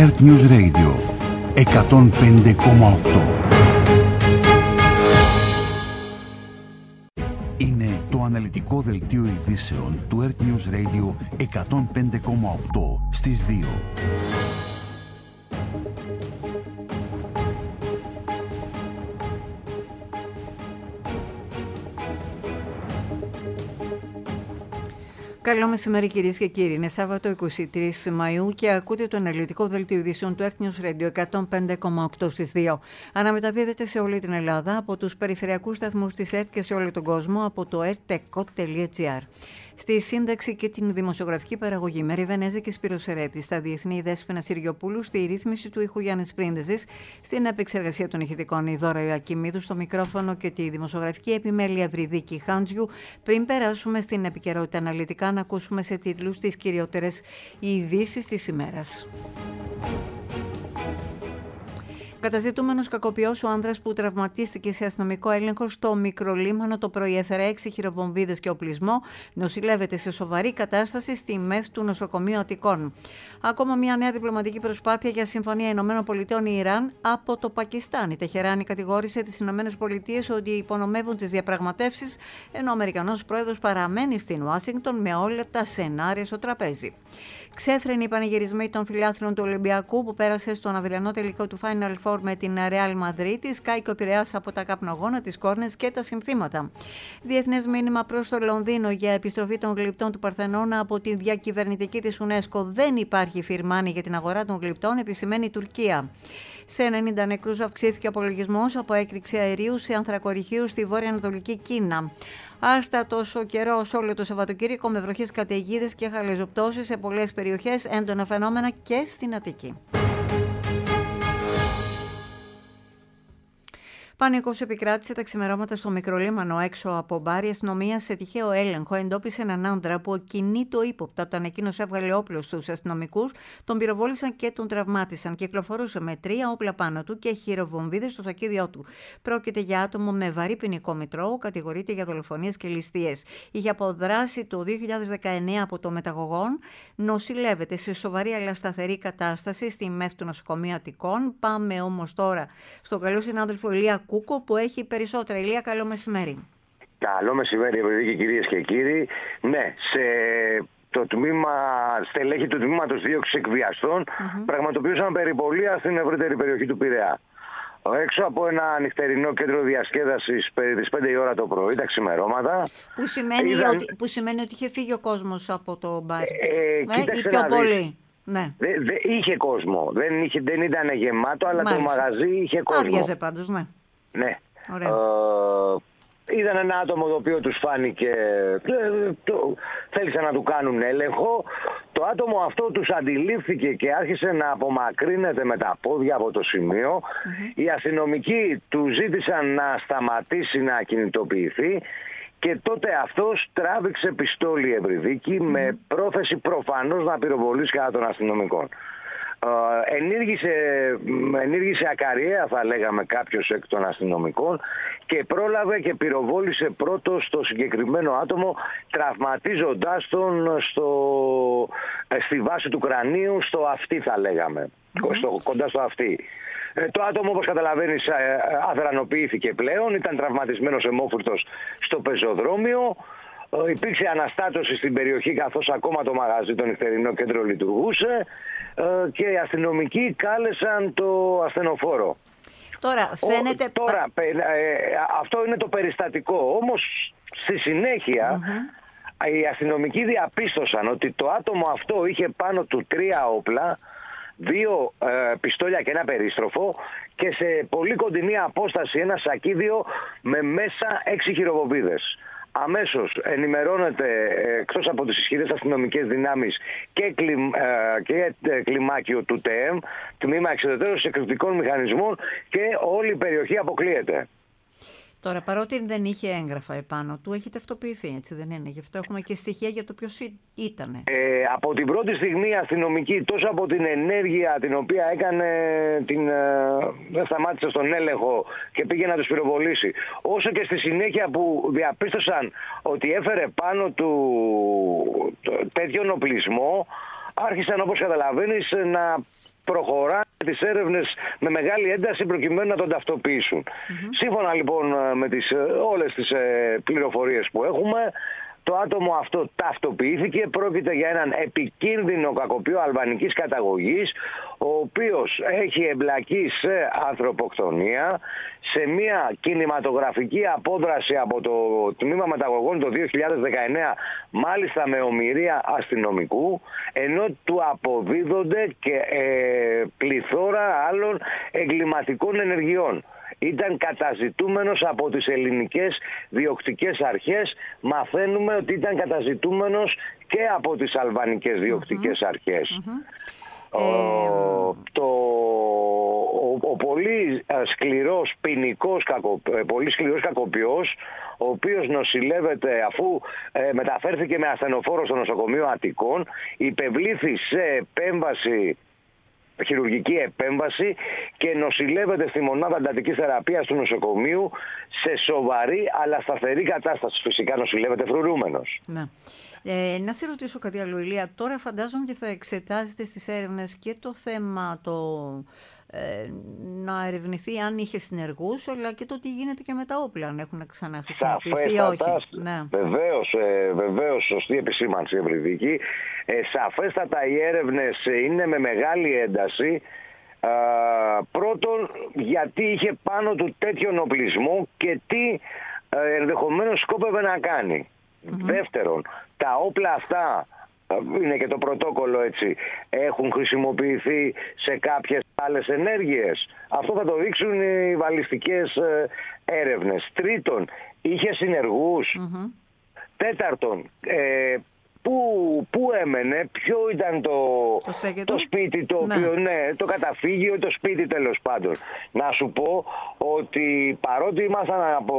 Earth News Radio 105,8. Είναι το αναλυτικό δελτίο ειδήσεων του Earth News Radio 105,8 στις 2. Καλό μεσημέρι κυρίες και κύριοι. Είναι Σάββατο 23 Μαΐου και ακούτε το αναλυτικό δελτίο ειδήσεων του Earth News Radio 105,8 στις 2. Αναμεταδίδεται σε όλη την Ελλάδα από τους περιφερειακούς σταθμούς της ΕΡΤ και σε όλο τον κόσμο από το ertecot.gr. Στη σύνταξη και την δημοσιογραφική παραγωγή Μέρη Βενέζη και Σπύρος Ερέτης, στα διεθνή Δέσποινα Συριοπούλου, στη ρύθμιση του ήχου Γιάννης Πρίντεζης, στην επεξεργασία των ηχητικών η Δώρα Ιωακιμίδου, στο μικρόφωνο και τη δημοσιογραφική επιμέλεια Βρυδίκη Χάντζιου. Πριν περάσουμε στην επικαιρότητα αναλυτικά, να ακούσουμε σε τίτλους τις κυριότερες ειδήσεις της ημέρας. Καταζητούμενος κακοποιός ο άνδρας που τραυματίστηκε σε αστυνομικό έλεγχο στο Μικρολίμανο το πρωί έφερε 6 χειροβομβίδες και οπλισμό. Νοσηλεύεται σε σοβαρή κατάσταση στη ΜΕΘ του νοσοκομείου Αττικών. Ακόμα μια νέα διπλωματική προσπάθεια για συμφωνία ΗΠΑ-Ιράν από το Πακιστάν. Η Τεχεράνη κατηγόρησε τις ΗΠΑ ότι υπονομεύουν τις διαπραγματεύσεις, ενώ ο Αμερικανός πρόεδρος παραμένει στην Ουάσιγκτον με όλα τα σενάρια στο τραπέζι. Ξέφρενοι οι πανηγυρισμοί των φιλάθλων του Ολυμπιακού που πέρασε στον αυριανό τελικό του Final Four με την Ρεάλ Μαδρίτης, κάηκε ο Πειραιάς από τα καπνογόνα, τις κόρνες και τα συνθήματα. Διεθνές μήνυμα προς το Λονδίνο για επιστροφή των γλυπτών του Παρθενώνα από τη διακυβερνητική της UNESCO. Δεν υπάρχει φιρμάνι για την αγορά των γλυπτών, επισημαίνει η Τουρκία. Σε 90 νεκρούς αυξήθηκε ο απολογισμός από έκρηξη αερίου σε ανθρακοριχείους στη βόρεια-ανατολική Κίνα. Άστατος ο καιρός όλο το Σαββατοκύριακο με βροχές, καταιγίδες και χαλεζοπτώσεις σε πολλές περιοχές, έντονα φαινόμενα και στην Αττική. Πανικός επικράτησε τα ξημερώματα στο Μικρολίμανο έξω από μπάρ. Η αστυνομία σε τυχαίο έλεγχο εντόπισε έναν άντρα που ακινήτο ύποπτα όταν εκείνος έβγαλε όπλο στους αστυνομικούς, τον πυροβόλησαν και τον τραυμάτισαν. Κυκλοφορούσε με 3 όπλα πάνω του και χειροβομβίδες στο σακίδιό του. Πρόκειται για άτομο με βαρύ ποινικό μητρό, κατηγορείται για δολοφονίες και ληστείες. Είχε αποδράσει το 2019 από το μεταγωγόν, νοσηλεύεται σε σοβαρή αλλά σταθερή κατάσταση στη ΜΕΘ του νοσοκομείου Αττικών. Πάμε όμως τώρα στον καλό συνάδελφο Ηλία Κούκο που έχει περισσότερα. Ηλία, καλό μεσημέρι. Καλό μεσημέρι, και κυρίες και κύριοι. Ναι, το στελέχη του τμήματος δίωξης εκβιαστών πραγματοποιούσαν περιπολία στην ευρύτερη περιοχή του Πειραιά. Έξω από ένα νυχτερινό κέντρο διασκέδασης περί τις 5 η ώρα το πρωί, τα ξημερώματα. Που σημαίνει ότι είχε φύγει ο κόσμος από το μπάρ. Ή πιο πολύ. Ναι. Είχε κόσμο. Δεν ήταν γεμάτο, αλλά το μαγαζί είχε κόσμο. Άδειαζε πάντως, ναι. Ναι. Είδαν ένα άτομο το οποίο τους φάνηκε, θέλησαν να του κάνουν έλεγχο. Το άτομο αυτό τους αντιλήφθηκε και άρχισε να απομακρύνεται με τα πόδια από το σημείο. Οι αστυνομικοί του ζήτησαν να σταματήσει να κινητοποιηθεί και τότε αυτός τράβηξε πιστόλι, Ευρυδίκη, με πρόθεση προφανώς να πυροβολήσει κατά των αστυνομικών. Ενήργησε ακαριέα, θα λέγαμε, κάποιος εκ των αστυνομικών και πρόλαβε και πυροβόλησε πρώτος το συγκεκριμένο άτομο, τραυματίζοντάς τον στη βάση του κρανίου, στο αυτί, θα λέγαμε, κοντά στο αυτί. Το άτομο, όπως καταλαβαίνεις, αθρανοποιήθηκε πλέον, ήταν τραυματισμένος αιμόφουρτος στο πεζοδρόμιο. Υπήρξε αναστάτωση στην περιοχή καθώς ακόμα το μαγαζί, το νυχτερινό κέντρο, λειτουργούσε και οι αστυνομικοί κάλεσαν το ασθενοφόρο. Τώρα φαίνεται... Αυτό είναι το περιστατικό. Όμως στη συνέχεια οι αστυνομικοί διαπίστωσαν ότι το άτομο αυτό είχε πάνω του 3 όπλα, 2 πιστόλια και ένα περίστροφο και σε πολύ κοντινή απόσταση ένα σακίδιο με μέσα 6 χειροβομβίδες. Αμέσως ενημερώνεται, εκτός από τις ισχυρές αστυνομικές δυνάμεις, και κλιμάκιο του ΤΕΕΜ, τμήμα εξεδετέρωσης εκρηκτικών μηχανισμών, και όλη η περιοχή αποκλείεται. Τώρα, παρότι δεν είχε έγγραφα επάνω του, έχει ταυτοποιηθεί, έτσι δεν είναι? Γι' αυτό έχουμε και στοιχεία για το ποιος ήτανε. Από την πρώτη στιγμή η αστυνομική, τόσο από την ενέργεια την οποία έκανε, δεν σταμάτησε στον έλεγχο και πήγε να τους πυροβολήσει, όσο και στη συνέχεια που διαπίστωσαν ότι έφερε πάνω του τέτοιον οπλισμό, άρχισαν, όπως καταλαβαίνεις, να προχωράνε τις έρευνες με μεγάλη ένταση προκειμένου να τον ταυτοποιήσουν. Σύμφωνα λοιπόν με όλες τις πληροφορίες που έχουμε, το άτομο αυτό ταυτοποιήθηκε. Πρόκειται για έναν επικίνδυνο κακοποιό αλβανικής καταγωγής, ο οποίος έχει εμπλακεί σε ανθρωποκτονία, σε μια κινηματογραφική απόδραση από το Τμήμα Μεταγωγών το 2019, μάλιστα με ομηρία αστυνομικού, ενώ του αποδίδονται και πληθώρα άλλων εγκληματικών ενεργειών. Ήταν καταζητούμενος από τις ελληνικές διοκτικές αρχές. Μαθαίνουμε ότι ήταν καταζητούμενος και από τις αλβανικές διοκτικές αρχές. Ο πολύ σκληρός ποινικός πολύ σκληρός κακοποιός, ο οποίος νοσηλεύεται αφού μεταφέρθηκε με ασθενοφόρο στο νοσοκομείο Αττικών, υπευλήθη σε χειρουργική επέμβαση και νοσηλεύεται στη μονάδα εντατικής θεραπείας του νοσοκομείου σε σοβαρή αλλά σταθερή κατάσταση. Φυσικά νοσηλεύεται φρουρούμενος. Ναι. Να σε ρωτήσω κάτι άλλο, Ηλία. Τώρα φαντάζομαι και θα εξετάζετε στις έρευνες και το θέμα να ερευνηθεί αν είχε συνεργούς, αλλά και το τι γίνεται και με τα όπλα, αν έχουν ξαναχρησιμοποιηθεί ή όχι. Ναι. Βεβαίως, σωστή επισήμανση, Ευρυδίκη. Σαφέστατα οι έρευνες είναι με μεγάλη ένταση. Πρώτον, γιατί είχε πάνω του τέτοιον οπλισμό και τι ενδεχομένως σκόπευε να κάνει. Δεύτερον, τα όπλα αυτά, είναι και το πρωτόκολλο έτσι, έχουν χρησιμοποιηθεί σε κάποιες άλλες ενέργειες. Αυτό θα το δείξουν οι βαλιστικές έρευνες. Τρίτον, είχε συνεργούς. Τέταρτον, πού έμενε, ποιο ήταν το σπίτι το οποίο, το καταφύγιο, το σπίτι τέλος πάντων. Να σου πω ότι παρότι ήμασταν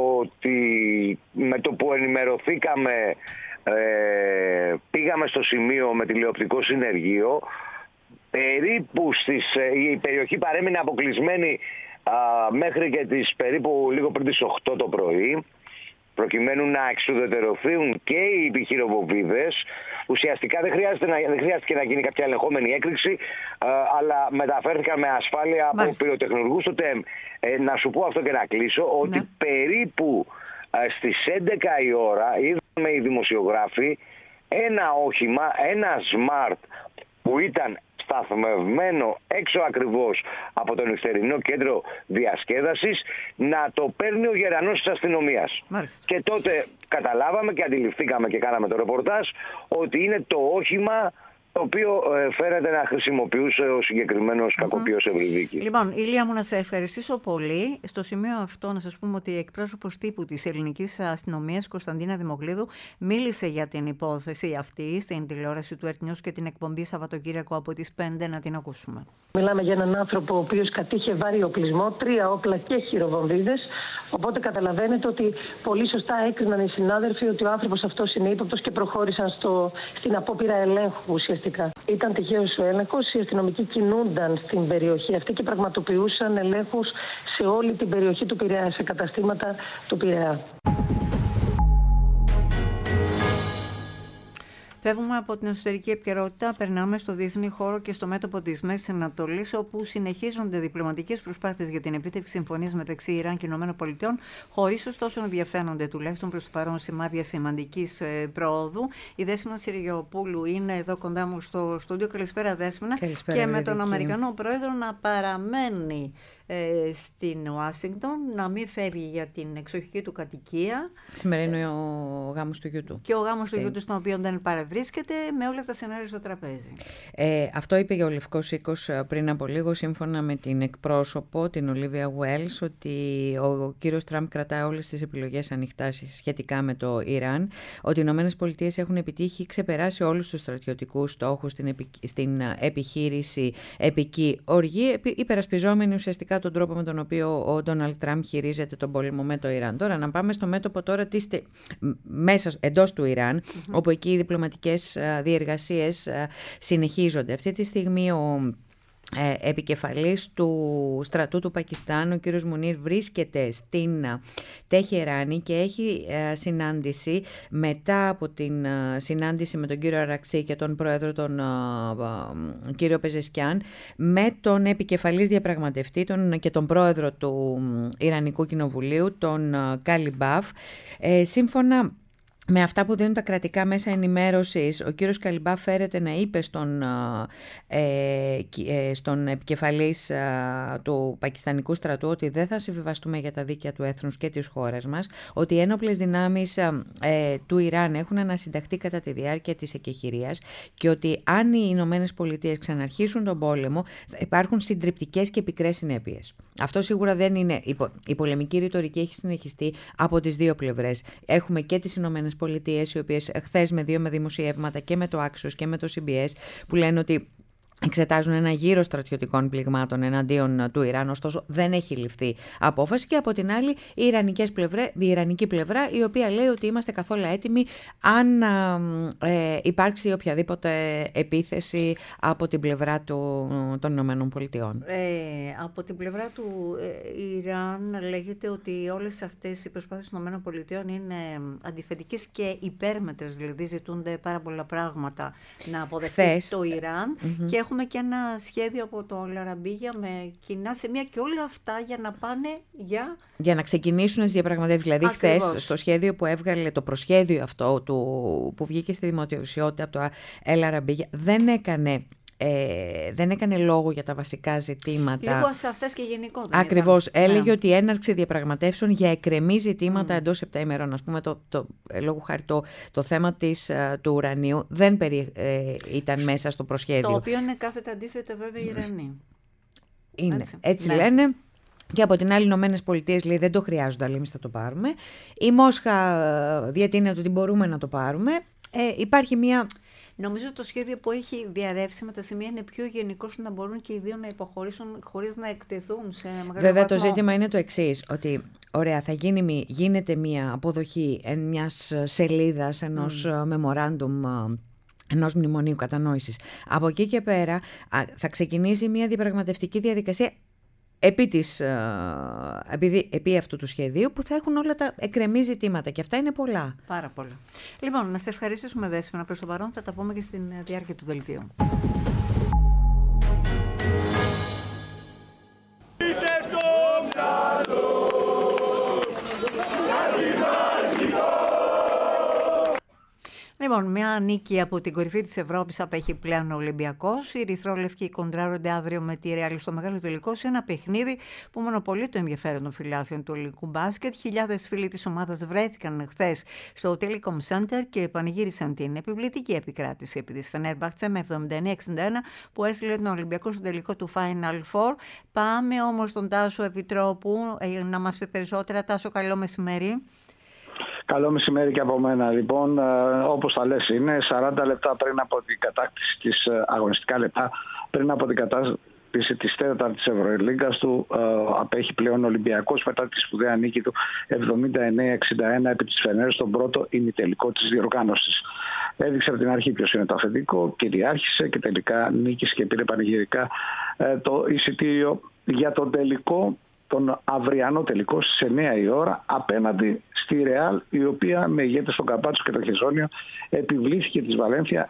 με το που ενημερωθήκαμε, πήγαμε στο σημείο με τηλεοπτικό συνεργείο, περίπου η περιοχή παρέμεινε αποκλεισμένη μέχρι και περίπου λίγο πριν τις 8 το πρωί, προκειμένου να εξουδετερωθούν και οι επιχειροβομβίδες. Ουσιαστικά δεν χρειάστηκε να γίνει κάποια ελεγχόμενη έκρηξη, αλλά μεταφέρθηκαν με ασφάλεια από πυροτεχνουργούς στο ΤΕΜ. Να σου πω αυτό και να κλείσω, ότι περίπου στις 11 η ώρα είδαμε οι δημοσιογράφοι ένα όχημα, ένα Smart που ήταν σταθμευμένο έξω ακριβώς από το νυχτερινό κέντρο διασκέδασης, να το παίρνει ο γερανός της αστυνομίας. Και τότε καταλάβαμε και αντιληφθήκαμε και κάναμε το ρεπορτάζ ότι είναι το όχημα το οποίο φαίνεται να χρησιμοποιούσε ο συγκεκριμένος κακοποιός Ευρυδίκη. Λοιπόν, Ηλία μου, να σε ευχαριστήσω πολύ. Στο σημείο αυτό να σας πούμε ότι η εκπρόσωπος τύπου της ελληνικής αστυνομίας, Κωνσταντίνα Δημοκλίδου, μίλησε για την υπόθεση αυτή στην τηλεόραση του Earth News και την εκπομπή Σαββατοκύριακο από τις 5. Να την ακούσουμε. Μιλάμε για έναν άνθρωπο ο οποίος κατήχε βάρη οπλισμό, 3 όπλα και χειροβομβίδες. Οπότε καταλαβαίνετε ότι πολύ σωστά έκριναν οι συνάδελφοι ότι ο άνθρωπος αυτός είναι ύποπτος και προχώρησαν στην απόπειρα ελέγχου ουσιαστικά. Ήταν τυχαίος ο έλεγχος. Οι αστυνομικοί κινούνταν στην περιοχή αυτή και πραγματοποιούσαν ελέγχους σε όλη την περιοχή του Πειραιά, σε καταστήματα του Πειραιά. Φεύγουμε από την εσωτερική επικαιρότητα, περνάμε στο διεθνή χώρο και στο μέτωπο της Μέσης Ανατολής, όπου συνεχίζονται διπλωματικές προσπάθειες για την επίτευξη συμφωνίας μεταξύ Ιράν και ΗΠΑ, χωρίς ωστόσο να διαφαίνονται τουλάχιστον προς το παρόν σημάδια σημαντικής πρόοδου. Η Δέσποινα Συριγιοπούλου είναι εδώ κοντά μου στο στούντιο. Καλησπέρα, Δέσποινα. Και με τον Αμερικανό πρόεδρο να παραμένει στην Ουάσιγκτον, να μην φεύγει για την εξοχική του κατοικία. Σήμερα είναι ο γάμος του γιού του. Και ο γάμος του γιού του, στον οποίο δεν παρευρίσκεται, με όλα τα σενάρια στο τραπέζι. Αυτό είπε για ο Λευκός Οίκος πριν από λίγο, σύμφωνα με την εκπρόσωπο, την Ολίβια Γουέλς, ότι ο κύριος Τραμπ κρατάει όλες τις επιλογές ανοιχτά σχετικά με το Ιράν, ότι οι ΗΠΑ έχουν επιτύχει, ξεπεράσει όλους τους στρατιωτικούς στόχους στην επιχείρηση επική οργή, υπερασπιζόμενοι ουσιαστικά τον τρόπο με τον οποίο ο Ντόναλντ Τραμπ χειρίζεται τον πόλεμο με το Ιράν. Τώρα να πάμε στο μέτωπο τώρα εντός του Ιράν, όπου εκεί οι διπλωματικές διεργασίες συνεχίζονται. Αυτή τη στιγμή επικεφαλής του στρατού του Πακιστάν, ο κύριος Μουνίρ, βρίσκεται στην Τεχεράνη και έχει συνάντηση μετά από την συνάντηση με τον κύριο Αραξί και τον πρόεδρο τον κύριο Πεζεσκιάν με τον επικεφαλής διαπραγματευτή και τον πρόεδρο του Ιρανικού Κοινοβουλίου, τον Καλιμπάφ. Σύμφωνα με αυτά που δίνουν τα κρατικά μέσα ενημέρωσης, ο κύριος Καλιμπάφ φέρεται να είπε στον επικεφαλής του Πακιστανικού στρατού ότι δεν θα συμβιβαστούμε για τα δίκαια του έθνους και της χώρας μας, ότι οι ένοπλες δυνάμεις του Ιράν έχουν ανασυνταχθεί κατά τη διάρκεια της εκεχηρίας και ότι αν οι Ηνωμένες Πολιτείες ξαναρχίσουν τον πόλεμο θα υπάρχουν συντριπτικές και πικρές συνέπειες. Αυτό σίγουρα δεν είναι. Η πολεμική ρητορική έχει συνεχιστεί από τις δύο πλευρές. Έχουμε και τις Ηνωμένες Πολιτείες, οι οποίες χθες με δημοσιεύματα και με το Axios και με το CBS που λένε ότι εξετάζουν ένα γύρο στρατιωτικών πληγμάτων εναντίον του Ιράν, ωστόσο δεν έχει ληφθεί απόφαση, και από την άλλη η ιρανική πλευρά, η οποία λέει ότι είμαστε καθόλου έτοιμοι αν υπάρξει οποιαδήποτε επίθεση από την πλευρά των Ηνωμένων Πολιτειών. Από την πλευρά του Ιράν λέγεται ότι όλες αυτές οι προσπάθειες των Ηνωμένων Πολιτειών είναι αντιφατικές και υπέρμετρες, δηλαδή ζητούνται πάρα πολλά πράγματα να αποδεχθεί το Ιράν και έχουμε και ένα σχέδιο από το Λαραμπίγια με κοινά σημεία και όλα αυτά για να πάνε για να ξεκινήσουν τις διαπραγματεύσεις. Δηλαδή χθες στο σχέδιο που έβγαλε, το προσχέδιο αυτό που βγήκε στη δημοσιότητα από το Λαραμπίγια, δεν έκανε λόγο για τα βασικά ζητήματα. Λίγο ασαφές και γενικό. Ακριβώς. Έλεγε ότι η έναρξη διαπραγματεύσεων για εκκρεμή ζητήματα εντός 7 ημερών. Ας πούμε, λόγω χάρη το θέμα του ουρανίου δεν ήταν μέσα στο προσχέδιο. Το οποίο είναι κάθετα αντίθετα βέβαια οι Ιρανοί. Έτσι λένε. Και από την άλλη, οι Ηνωμένες Πολιτείες λέει δεν το χρειάζονται, αλλά εμείς θα το πάρουμε. Η Μόσχα διατείνεται ότι μπορούμε να το πάρουμε. Υπάρχει μια. Νομίζω το σχέδιο που έχει διαρρεύσει με τα σημεία είναι πιο γενικό, ώστε να μπορούν και οι δύο να υποχωρήσουν χωρίς να εκτεθούν σε μεγάλο βαθμό. Βέβαια, το ζήτημα είναι το εξής, ότι ωραία, γίνεται μια αποδοχή μιας σελίδας, ενός memorandum, ενός μνημονίου κατανόησης. Από εκεί και πέρα θα ξεκινήσει μια διαπραγματευτική διαδικασία επί αυτού του σχεδίου, που θα έχουν όλα τα εκκρεμή ζητήματα, και αυτά είναι πολλά. Πάρα πολλά. Λοιπόν, να σε ευχαριστήσουμε, Δέσποινα, προς το παρόν. Θα τα πούμε και στην διάρκεια του δελτίου. Λοιπόν, μια νίκη από την κορυφή της Ευρώπης απέχει πλέον ο Ολυμπιακός. Οι ερυθρόλευκοι κοντράρονται αύριο με τη Ρεάλ στο μεγάλο τελικό, σε ένα παιχνίδι που μονοπολεί το ενδιαφέρον των φιλάθλων του ελληνικού μπάσκετ. Χιλιάδες φίλοι της ομάδας βρέθηκαν χθες στο Telecom Center και πανηγύρισαν την επιβλητική επικράτηση επί της Φενέρμπαχτσε με 79-61 που έστειλε τον Ολυμπιακό στο τελικό του Final Four. Πάμε όμως στον Τάσο Επιτρόπου να μας πει περισσότερα. Τάσο, καλό μεσημέρι. Καλό μεσημέρι και από μένα. Λοιπόν, όπως τα λες, είναι 40 λεπτά πριν από την κατάκτηση της αγωνιστικά λεπτά, πριν από την κατάκτηση της τέταρτης Ευρωλίγκας του, απέχει πλέον ο Ολυμπιακός μετά τη σπουδαία νίκη του 79-61 επί της Φενέρ στον πρώτο ημιτελικό της διοργάνωσης. Έδειξε από την αρχή ποιος είναι το αφεντικό, κυριάρχησε και τελικά νίκησε και πήρε πανηγυρικά το εισιτήριο για τον τελικό, τον αυριανό τελικό στις 9 η ώρα, απέναντι στη Ρεάλ, η οποία με ηγέτες στον Καμπάτσο και το Χεζόνιο επιβλήθηκε της Βαλένθια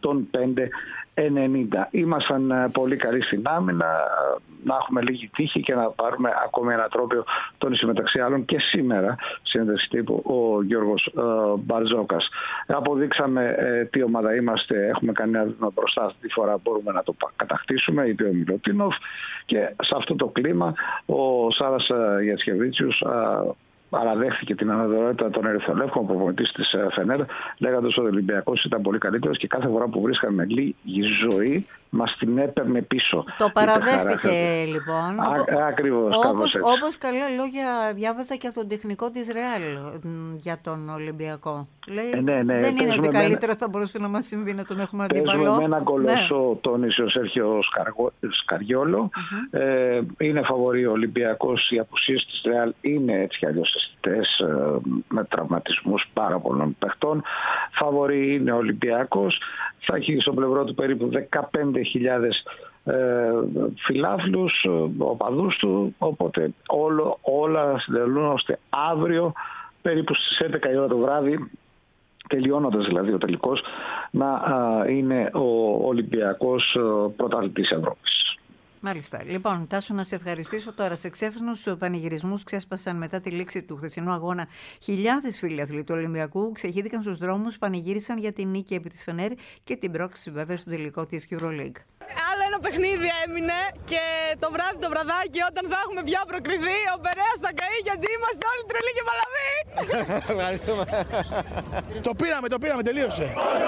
105-90. Ήμασταν πολύ καλοί στην άμυνα, να έχουμε λίγη τύχη και να πάρουμε ακόμη ένα τρόπαιο, τόνισε μεταξύ άλλων και σήμερα συνέντευξη τύπου ο Γιώργος Μπαρζόκας. Αποδείξαμε τι ομάδα είμαστε, έχουμε κάνει ένα βήμα μπροστά, αυτή τη φορά μπορούμε να το κατακτήσουμε, είπε ο Μιλωτίνοφ, και σε αυτό το κλίμα ο Σάρας Γιατσχεβίτσιους παραδέχθηκε την αναδρομότητα των ερυθρολεύκων προπονητής της Φενέρ, λέγοντας ότι ο Ολυμπιακός ήταν πολύ καλύτερος και κάθε φορά που βρίσκαμε λίγη ζωή μας την έπαιρνε πίσω. Το παραδέχτηκε λοιπόν. Ακριβώς, κάπως έτσι. Όπως καλά λόγια διάβαζα και από τον τεχνικό της Ρεάλ για τον Ολυμπιακό. Λέει, δεν είναι ότι καλύτερο θα μπορούσε να μας συμβεί να τον έχουμε αντίπαλο. Παίζουμε με έναν κολοσσό, τόνισε ο Σέρχιο Σκαριόλο. Είναι φαβορί ο Ολυμπιακός. Οι απουσίες της Ρεάλ είναι έτσι κι αλλιώς αισθητές, με τραυματισμούς πάρα πολλών παιχτών. Φαβορί είναι ο Ολυμπιακός. Θα έχει στο πλευρό του περίπου 15.000 φιλάθλους, οπαδούς του, οπότε όλα συντελούν ώστε αύριο περίπου στις 11 η ώρα το βράδυ, τελειώνοντας δηλαδή ο τελικός, να είναι ο Ολυμπιακός πρωταθλητής Ευρώπης. Μάλιστα. Λοιπόν, Τάσο, να σε ευχαριστήσω τώρα. Σε ξέφρενους πανηγυρισμούς ξέσπασαν μετά τη λήξη του χθεσινού αγώνα. Χιλιάδες φίλαθλοι του Ολυμπιακού ξεχύθηκαν στους δρόμους, πανηγύρισαν για την νίκη επί της Φενέρ και την πρόκληση βέβαια στον τελικό της EuroLeague. Άλλο ένα παιχνίδι έμεινε και το βράδυ το βραδάκι, όταν θα έχουμε πια προκριθεί, ο Περέας θα καεί γιατί είμαστε όλοι τρελοί και παλαβοί. Ευχαριστούμε. Το πήραμε, τελείωσε.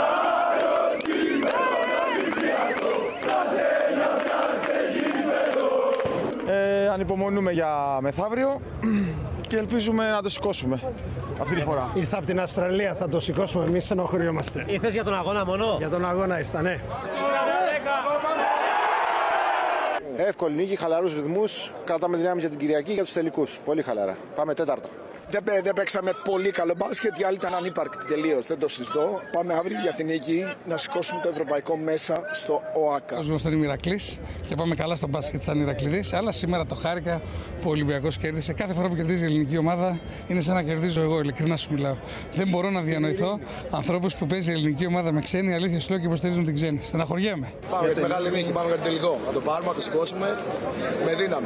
Ανυπομονούμε για μεθαύριο και ελπίζουμε να το σηκώσουμε αυτή τη φορά. Ήρθα από την Αυστραλία, θα το σηκώσουμε, εμείς στενοχωριόμαστε. Ήρθες για τον αγώνα μόνο? Για τον αγώνα ήρθα, ναι. Εύκολη νίκη, χαλαρούς ρυθμούς, κρατάμε δυνάμεις για την Κυριακή, για τους τελικούς. Πολύ χαλαρά. Πάμε τέταρτο. Δεν παίξαμε πολύ καλό μπάσκετ, οι άλλοι ήταν ανύπαρκτοι τελείως, δεν το συζητώ. Πάμε αύριο για την νίκη να σηκώσουμε το ευρωπαϊκό μέσα στο ΟΑΚΑ. Ως γνωστό είμαι Ηρακλής και πάμε καλά στο μπάσκετ σαν Ηρακλήδης, αλλά σήμερα το χάρηκα που ο Ολυμπιακός κέρδισε. Κάθε φορά που κερδίζει η ελληνική ομάδα είναι σαν να κερδίζω εγώ, ειλικρινά σου μιλάω. Δεν μπορώ να διανοηθώ ανθρώπους που παίζει η ελληνική ομάδα με ξένη, αλήθεια σου λέω, και υποστηρίζουν την ξένη. Στεναχωριέμαι. Πάμε για τη μεγάλη νίκη, πάμε για το τελικό. Να το πάρουμε, να το σηκώσουμε με δύναμη.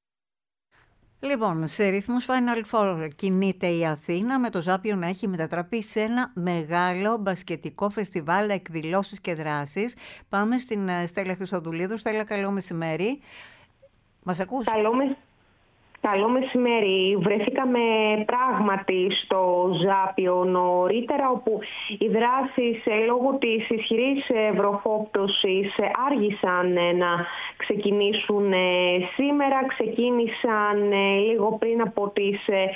Λοιπόν, σε ρυθμούς Final Four κινείται η Αθήνα, με το Ζάπιο να έχει μετατραπεί σε ένα μεγάλο μπασκετικό φεστιβάλ, εκδηλώσεις και δράσεις. Πάμε στην Στέλλα Χριστοδουλίδου. Στέλλα, καλό μεσημέρι. Μας ακούς? Καλό μεσημέρι. Βρεθήκαμε πράγματι στο Ζάπιο νωρίτερα, όπου οι δράσεις λόγω της ισχυρής βροχόπτωσης άργησαν να ξεκινήσουν σήμερα. Ξεκίνησαν λίγο πριν από τις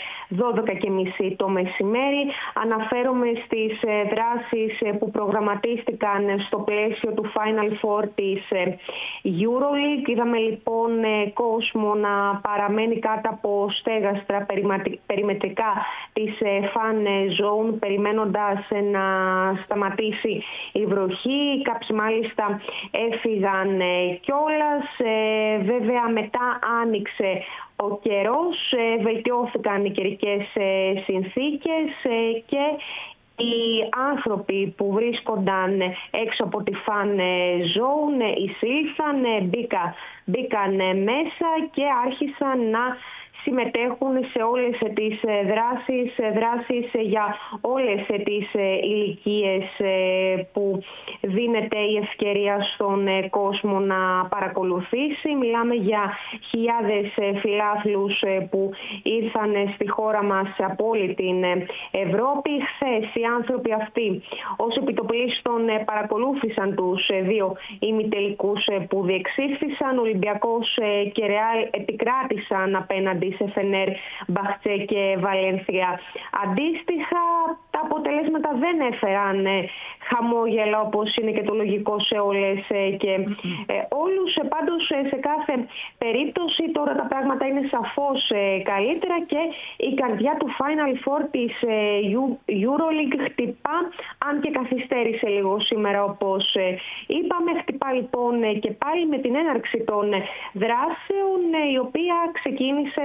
12:30 το μεσημέρι. Αναφέρομαι στις δράσεις που προγραμματίστηκαν στο πλαίσιο του Final Four της EuroLeague. Είδαμε λοιπόν κόσμο να παραμένει κάτω από στέγαστρα περιμετρικά της fan zone, περιμένοντας να σταματήσει η βροχή. Κάποιοι μάλιστα έφυγαν κιόλας. Βέβαια μετά άνοιξε ο καιρός, βελτιώθηκαν οι καιρικές συνθήκες και οι άνθρωποι που βρίσκονταν έξω από τη fan zone εισήλθαν, μπήκαν μέσα και άρχισαν να συμμετέχουν σε όλες τις δράσεις για όλες τις ηλικίες που δίνεται η ευκαιρία στον κόσμο να παρακολουθήσει. Μιλάμε για χιλιάδες φιλάθλους που ήρθαν στη χώρα μας από όλη την Ευρώπη. Χθες οι άνθρωποι αυτοί ως επιτοπλίστων παρακολούθησαν τους δύο ημιτελικούς που διεξήχθησαν. Ολυμπιακός και Ρεάλ επικράτησαν απέναντι σε Φενέρ, Μπαχτσέ και Βαλένθια. Αντίστοιχα, τα αποτελέσματα δεν έφεραν χαμόγελα, όπως είναι και το λογικό σε όλες και όλους. Πάντως, σε κάθε περίπτωση τώρα τα πράγματα είναι σαφώς καλύτερα και η καρδιά του Final Four της EuroLeague χτυπά, αν και καθυστέρησε λίγο σήμερα, όπως είπαμε. Χτυπά λοιπόν και πάλι με την έναρξη των δράσεων, η οποία ξεκίνησε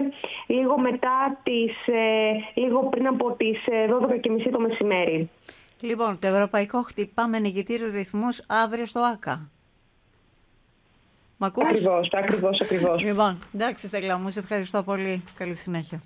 λίγο πριν από τις 12:30 το μεσημέρι. Λοιπόν, το ευρωπαϊκό χτυπά με νικητήριους ρυθμούς αύριο στο ΆΚΑ. Μ' ακούς? Ακριβώς. Λοιπόν, εντάξει Στέλλα μου, σε ευχαριστώ πολύ. Καλή συνέχεια.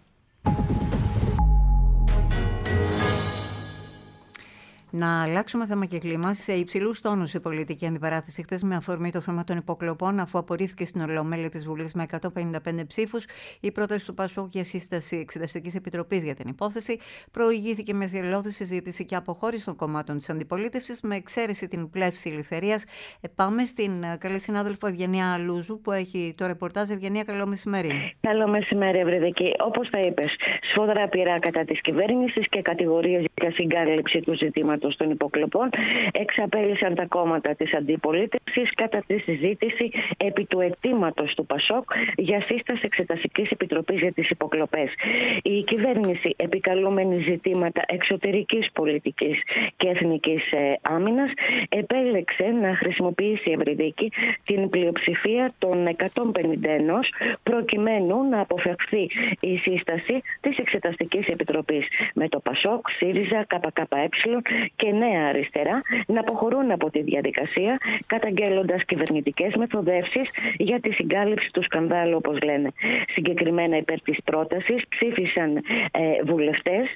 Να αλλάξουμε θέμα και κλίμα. Σε υψηλούς τόνους η πολιτική αντιπαράθεση χθες με αφορμή το θέμα των υποκλοπών, αφού απορρίφθηκε στην Ολομέλεια της Βουλής με 155 ψήφους η πρόταση του ΠΑΣΟΚ για σύσταση Εξεταστικής Επιτροπής για την υπόθεση. Προηγήθηκε με θελώδη συζήτηση και αποχώρηση των κομμάτων της αντιπολίτευσης, με εξαίρεση την πλεύση ελευθερίας. Πάμε στην καλή συνάδελφο Ευγενία Λούζου, που έχει το ρεπορτάζ. Ευγενία, καλό μεσημέρι. Καλό μεσημέρι, Ευρυδική. Όπως τα είπες, σφόδρα πειρά κατά της κυβέρνησης και κατηγορίες για συγκάλυψη του ζητήματος συστήματος των υποκλοπών εξαπέλυσαν τα κόμματα της αντιπολίτευσης κατά τη συζήτηση επί του αιτήματος του ΠΑΣΟΚ για σύσταση Εξεταστικής Επιτροπής για τις υποκλοπές. Η κυβέρνηση, επικαλούμενη ζητήματα εξωτερικής πολιτικής και εθνικής άμυνας, επέλεξε να χρησιμοποιήσει, Ευρυδίκη, την πλειοψηφία των 151 προκειμένου να αποφευχθεί η σύσταση της Εξεταστικής Επιτροπής, με το ΠΑΣΟΚ, ΣΥΡΙΖΑ, ΚΚΕ και Νέα Αριστερά να αποχωρούν από τη διαδικασία, καταγγέλλοντας κυβερνητικές μεθοδεύσεις για τη συγκάλυψη του σκανδάλου, όπως λένε. Συγκεκριμένα υπέρ της πρότασης ψήφισαν βουλευτές,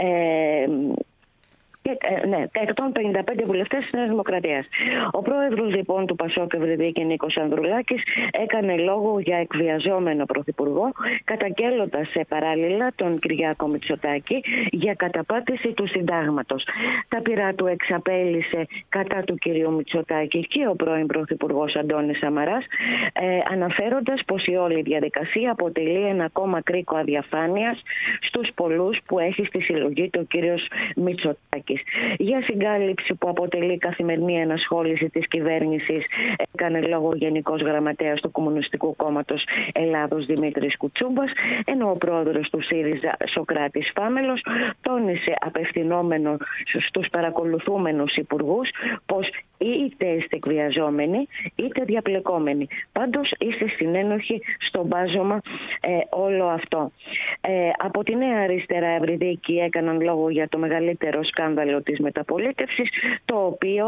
155 βουλευτές της Νέας Δημοκρατίας. Ο πρόεδρος λοιπόν του ΠΑΣΟΚ, Ευρυδίκη, Νίκος Ανδρουλάκης, έκανε λόγο για εκβιαζόμενο πρωθυπουργό, καταγγέλλοντας παράλληλα τον Κυριάκο Μητσοτάκη για καταπάτηση του συντάγματος. Τα πειρά του εξαπέλυσε κατά του κυρίου Μητσοτάκη και ο πρώην πρωθυπουργός Αντώνης Σαμαράς, αναφέροντας πως η όλη διαδικασία αποτελεί ένα ακόμα κρίκο αδιαφάνειας στους πολλούς που έχει στη συλλογή του ο κύριος Μητσοτάκης. Για συγκάλυψη που αποτελεί καθημερινή ενασχόληση της κυβέρνησης έκανε λόγο ο Γενικός Γραμματέας του Κομμουνιστικού Κόμματος Ελλάδος Δημήτρης Κουτσούμπας, ενώ ο πρόεδρος του ΣΥΡΙΖΑ Σωκράτης Φάμελος τόνισε, απευθυνόμενο στους παρακολουθούμενους υπουργούς, πως είτε είστε εκβιαζόμενοι είτε διαπλεκόμενοι. Πάντως είστε συνένοχοι στο μπάζωμα όλο αυτό. Από τη Νέα Αριστερά, Ευρυδίκη, έκαναν λόγο για το μεγαλύτερο σκάνδαλο της μεταπολίτευσης, το οποίο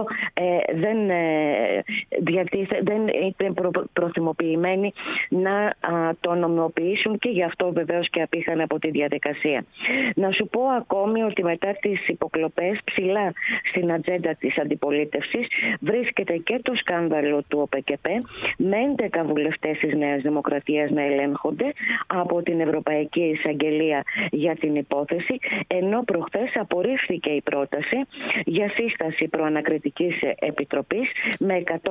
δεν ήταν προθυμοποιημένοι να το νομιμοποιήσουν και γι' αυτό βεβαίως και απήχαν από τη διαδικασία. Να σου πω ακόμη ότι μετά τις υποκλοπές ψηλά στην ατζέντα της αντιπολίτευσης βρίσκεται και το σκάνδαλο του ΟΠΚΠ, με 11 βουλευτές της Νέας Δημοκρατίας να ελέγχονται από την Ευρωπαϊκή Εισαγγελία για την υπόθεση, ενώ προχθές απορρίφθηκε η πρόταση για σύσταση προανακριτικής επιτροπής με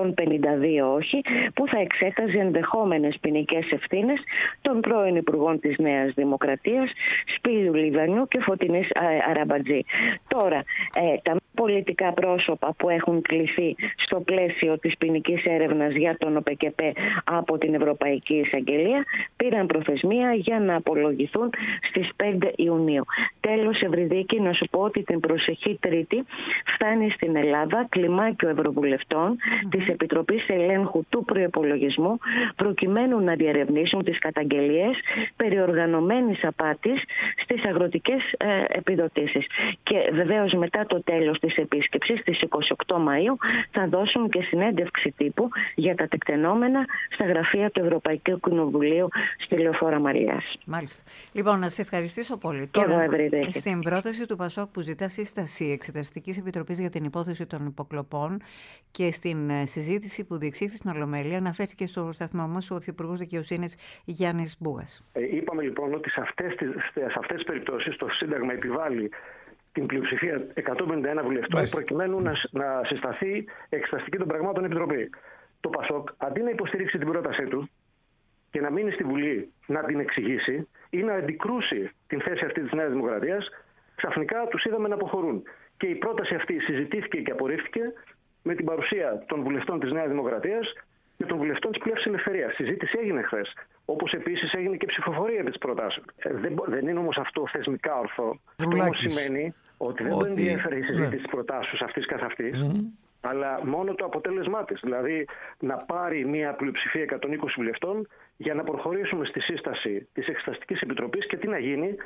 152 όχι, που θα εξέταζε ενδεχόμενες ποινικές ευθύνες των πρώην υπουργών της Νέας Δημοκρατίας, Σπύριου Λιβανιού και Φωτεινής Αραμπατζή. Τώρα, τα πολιτικά πρόσωπα που έχουν κληθεί στο πλαίσιο της ποινικής έρευνας για τον ΟΠΚΠ από την Ευρωπαϊκή Εισαγγελία πήραν προθεσμία για να απολογηθούν στις 5 Ιουνίου. Τέλος, Ευρυδίκη, να σου πω ότι την προσεχή Τρίτη φτάνει στην Ελλάδα κλιμάκιο ευρωβουλευτών της Επιτροπής Ελέγχου του Προϋπολογισμού, προκειμένου να διερευνήσουν τις καταγγελίες περί οργανωμένης απάτης στις αγροτικές επιδοτήσεις. Και βεβαίως μετά το τέλος της επίσκεψης, στις 28 Μαΐου, θα δώσουν και συνέντευξη τύπου για τα τεκτενόμενα στα γραφεία του Ευρωπαϊκού Κοινοβουλίου στη Λεωφόρα Μαριάς. Μάλιστα. Λοιπόν, να σε ευχαριστήσω πολύ. Τώρα, στην πρόταση του ΠΑΣΟΚ που ζητά σύσταση Εξεταστικής Επιτροπής για την υπόθεση των υποκλοπών και στην συζήτηση που διεξήχθη στην Ολομέλεια, αναφέρθηκε στο σταθμό μας ο Υφυπουργός Δικαιοσύνης Γιάννης Μπούγας. Είπαμε λοιπόν ότι σε αυτές τις περιπτώσεις το Σύνταγμα επιβάλλει την πλειοψηφία 151 βουλευτών προκειμένου να συσταθεί Εξεταστική των Πραγμάτων Επιτροπή. Το ΠΑΣΟΚ, αντί να υποστηρίξει την πρότασή του και να μείνει στη Βουλή να την εξηγήσει ή να αντικρούσει την θέση αυτή της Νέας Δημοκρατίας, ξαφνικά τους είδαμε να αποχωρούν. Και η πρόταση αυτή συζητήθηκε και απορρίφθηκε με την παρουσία των βουλευτών της Νέας Δημοκρατίας και των βουλευτών της Πλεύσης Ελευθερίας. Συζήτηση έγινε χθες. Όπως επίσης έγινε και ψηφοφορία επί της προτάσεως. Δεν είναι όμως αυτό θεσμικά ορθό. Αυτό όμως σημαίνει ότι δεν τον ενδιαφέρει η συζήτηση της προτάσεως αυτής καθ' αυτής, αλλά μόνο το αποτέλεσμά της. Δηλαδή να πάρει μια πλειοψηφία 120 βουλευτών για να προχωρήσουμε στη σύσταση της Εξεταστικής Επιτροπής και τι να γίνει,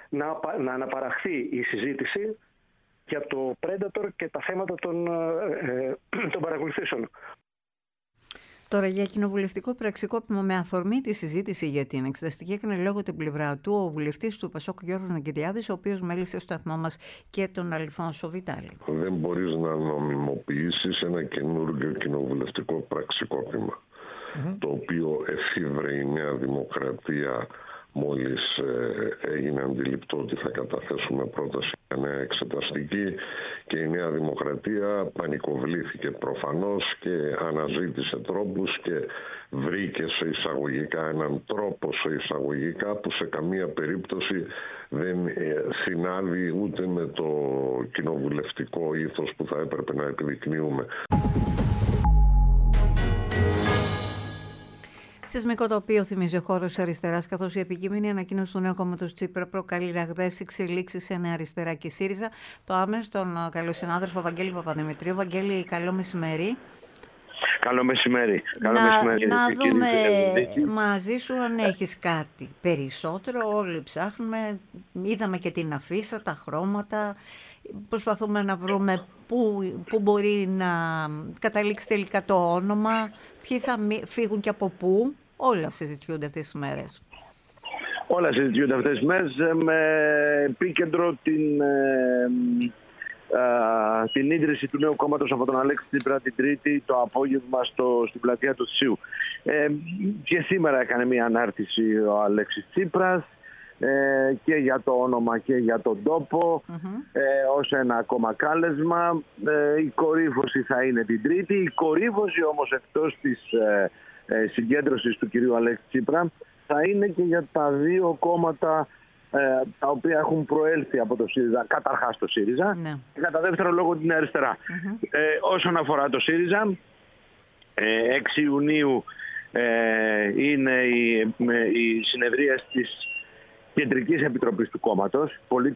να αναπαραχθεί η συζήτηση για το Predator και τα θέματα των παρακολουθήσεων. Τώρα, για κοινοβουλευτικό πραξικόπημα με αφορμή τη συζήτηση για την εξεταστική, έκανε λόγο την πλευρά του ο βουλευτής του ΠΑΣΟΚ Γιώργος Ναγκηριάδης, ο οποίος μέλησε στο σταθμό μας και τον Αλφόνσο Βιτάλη. Δεν μπορείς να νομιμοποιήσεις ένα καινούργιο κοινοβουλευτικό πραξικόπημα, το οποίο εφήβρε η Νέα Δημοκρατία μόλις έγινε αντιληπτό ότι θα καταθέσουμε πρόταση Νέα Εξεταστική, και η Νέα Δημοκρατία πανικοβλήθηκε προφανώς και αναζήτησε τρόπους και βρήκε σε εισαγωγικά έναν τρόπο σε εισαγωγικά που σε καμία περίπτωση δεν συνάδει ούτε με το κοινοβουλευτικό ήθος που θα έπρεπε να επιδεικνύουμε. Σεισμικό τοπίο θυμίζει ο χώρος της αριστεράς, καθώς η επικείμενη ανακοίνωση του νέου κόμματος Τσίπρα προκαλεί ραγδαίες εξελίξεις σε Νέα Αριστερά και ΣΥΡΙΖΑ. Πάμε στον καλό συνάδελφο Βαγγέλη Παπαδημητρίου. Βαγγέλη, καλό μεσημέρι. Καλό μεσημέρι. Να δούμε μαζί σου αν έχεις κάτι περισσότερο. Όλοι ψάχνουμε, είδαμε και την αφίσα, τα χρώματα. Προσπαθούμε να βρούμε πού μπορεί να καταλήξει τελικά το όνομα, ποιοι θα φύγουν και από πού. Όλα συζητιούνται αυτές τις μέρες. Όλα συζητιούνται αυτές τις μέρες με επίκεντρο την ίδρυση του νέου κόμματος από τον Αλέξη Τσίπρα την Τρίτη το απόγευμα στην πλατεία του Θησίου. Και σήμερα έκανε μια ανάρτηση ο Αλέξης Τσίπρας και για το όνομα και για τον τόπο, ως ένα ακόμα κάλεσμα. Η κορύφωση θα είναι την Τρίτη. Η κορύφωση όμως, εκτός της συγκέντρωσης του κυρίου Αλέξη Τσίπρα, θα είναι και για τα δύο κόμματα τα οποία έχουν προέλθει από το ΣΥΡΙΖΑ, καταρχάς το ΣΥΡΙΖΑ, και κατά δεύτερο λόγο την αριστερά. Όσον αφορά το ΣΥΡΙΖΑ, 6 Ιουνίου είναι η συνεδρία της Κεντρικής Επιτροπής του κόμματος. Πολλοί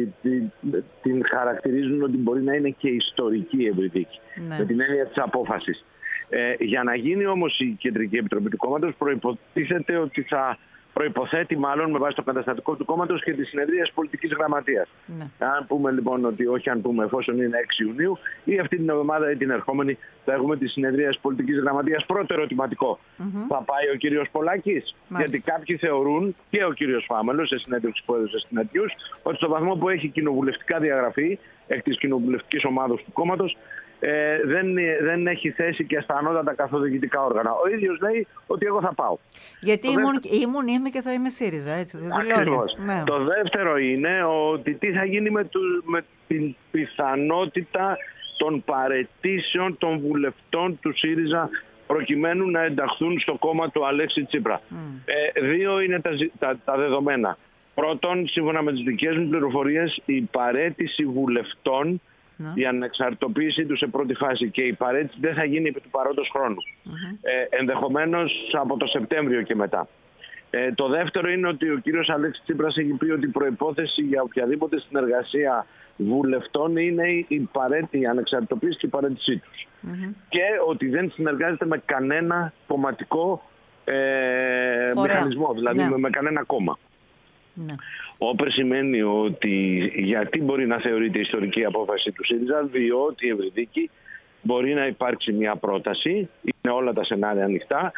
την χαρακτηρίζουν ότι μπορεί να είναι και ιστορική ευρυδίκη, με την έννοια της απόφασης. Για να γίνει όμως η Κεντρική Επιτροπή του κόμματος, προϋποτίθεται ότι θα προϋποθέτει μάλλον με βάση το καταστατικό του κόμματος και τη συνεδρία της πολιτικής γραμματείας. Αν πούμε λοιπόν ότι όχι, αν πούμε εφόσον είναι 6 Ιουνίου ή αυτή την εβδομάδα ή την ερχόμενη θα έχουμε τη συνεδρία της πολιτικής γραμματείας. Πρώτο ερωτηματικό. Θα πάει ο κύριος Πολάκης? Γιατί κάποιοι θεωρούν, και ο κύριος Φάμελος σε συνέντευξη που έδωσε στην Αττιούς, ότι στο βαθμό που έχει κοινοβουλευτικά διαγραφή εκ της κοινοβουλευτικής ομάδος του κόμματος, δεν έχει θέση και στα ανώτατα καθοδηγητικά όργανα. Ο ίδιος λέει ότι εγώ θα πάω. Γιατί είμαι και θα είμαι ΣΥΡΙΖΑ, έτσι δεν ακριβώς. Ναι. Το δεύτερο είναι ότι τι θα γίνει με την πιθανότητα των παραιτήσεων των βουλευτών του ΣΥΡΙΖΑ προκειμένου να ενταχθούν στο κόμμα του Αλέξη Τσίπρα. Δύο είναι τα δεδομένα. Πρώτον, σύμφωνα με τις δικές μου πληροφορίες, η παραίτηση βουλευτών, η ανεξαρτοποίησή του σε πρώτη φάση και η παρέτηση δεν θα γίνει επί του παρόντος χρόνου. Ενδεχομένως από το Σεπτέμβριο και μετά. Το δεύτερο είναι ότι ο κύριος Αλέξης Τσίπρας έχει πει ότι η προϋπόθεση για οποιαδήποτε συνεργασία βουλευτών είναι η ανεξαρτοποίηση και η παρέτησή τους. Και ότι δεν συνεργάζεται με κανένα κομματικό μηχανισμό, δηλαδή με κανένα κόμμα. Όπερ σημαίνει ότι γιατί μπορεί να θεωρείται ιστορική απόφαση του ΣΥΡΙΖΑ, διότι η Ευρυδίκη μπορεί να υπάρξει μια πρόταση, είναι όλα τα σενάρια ανοιχτά,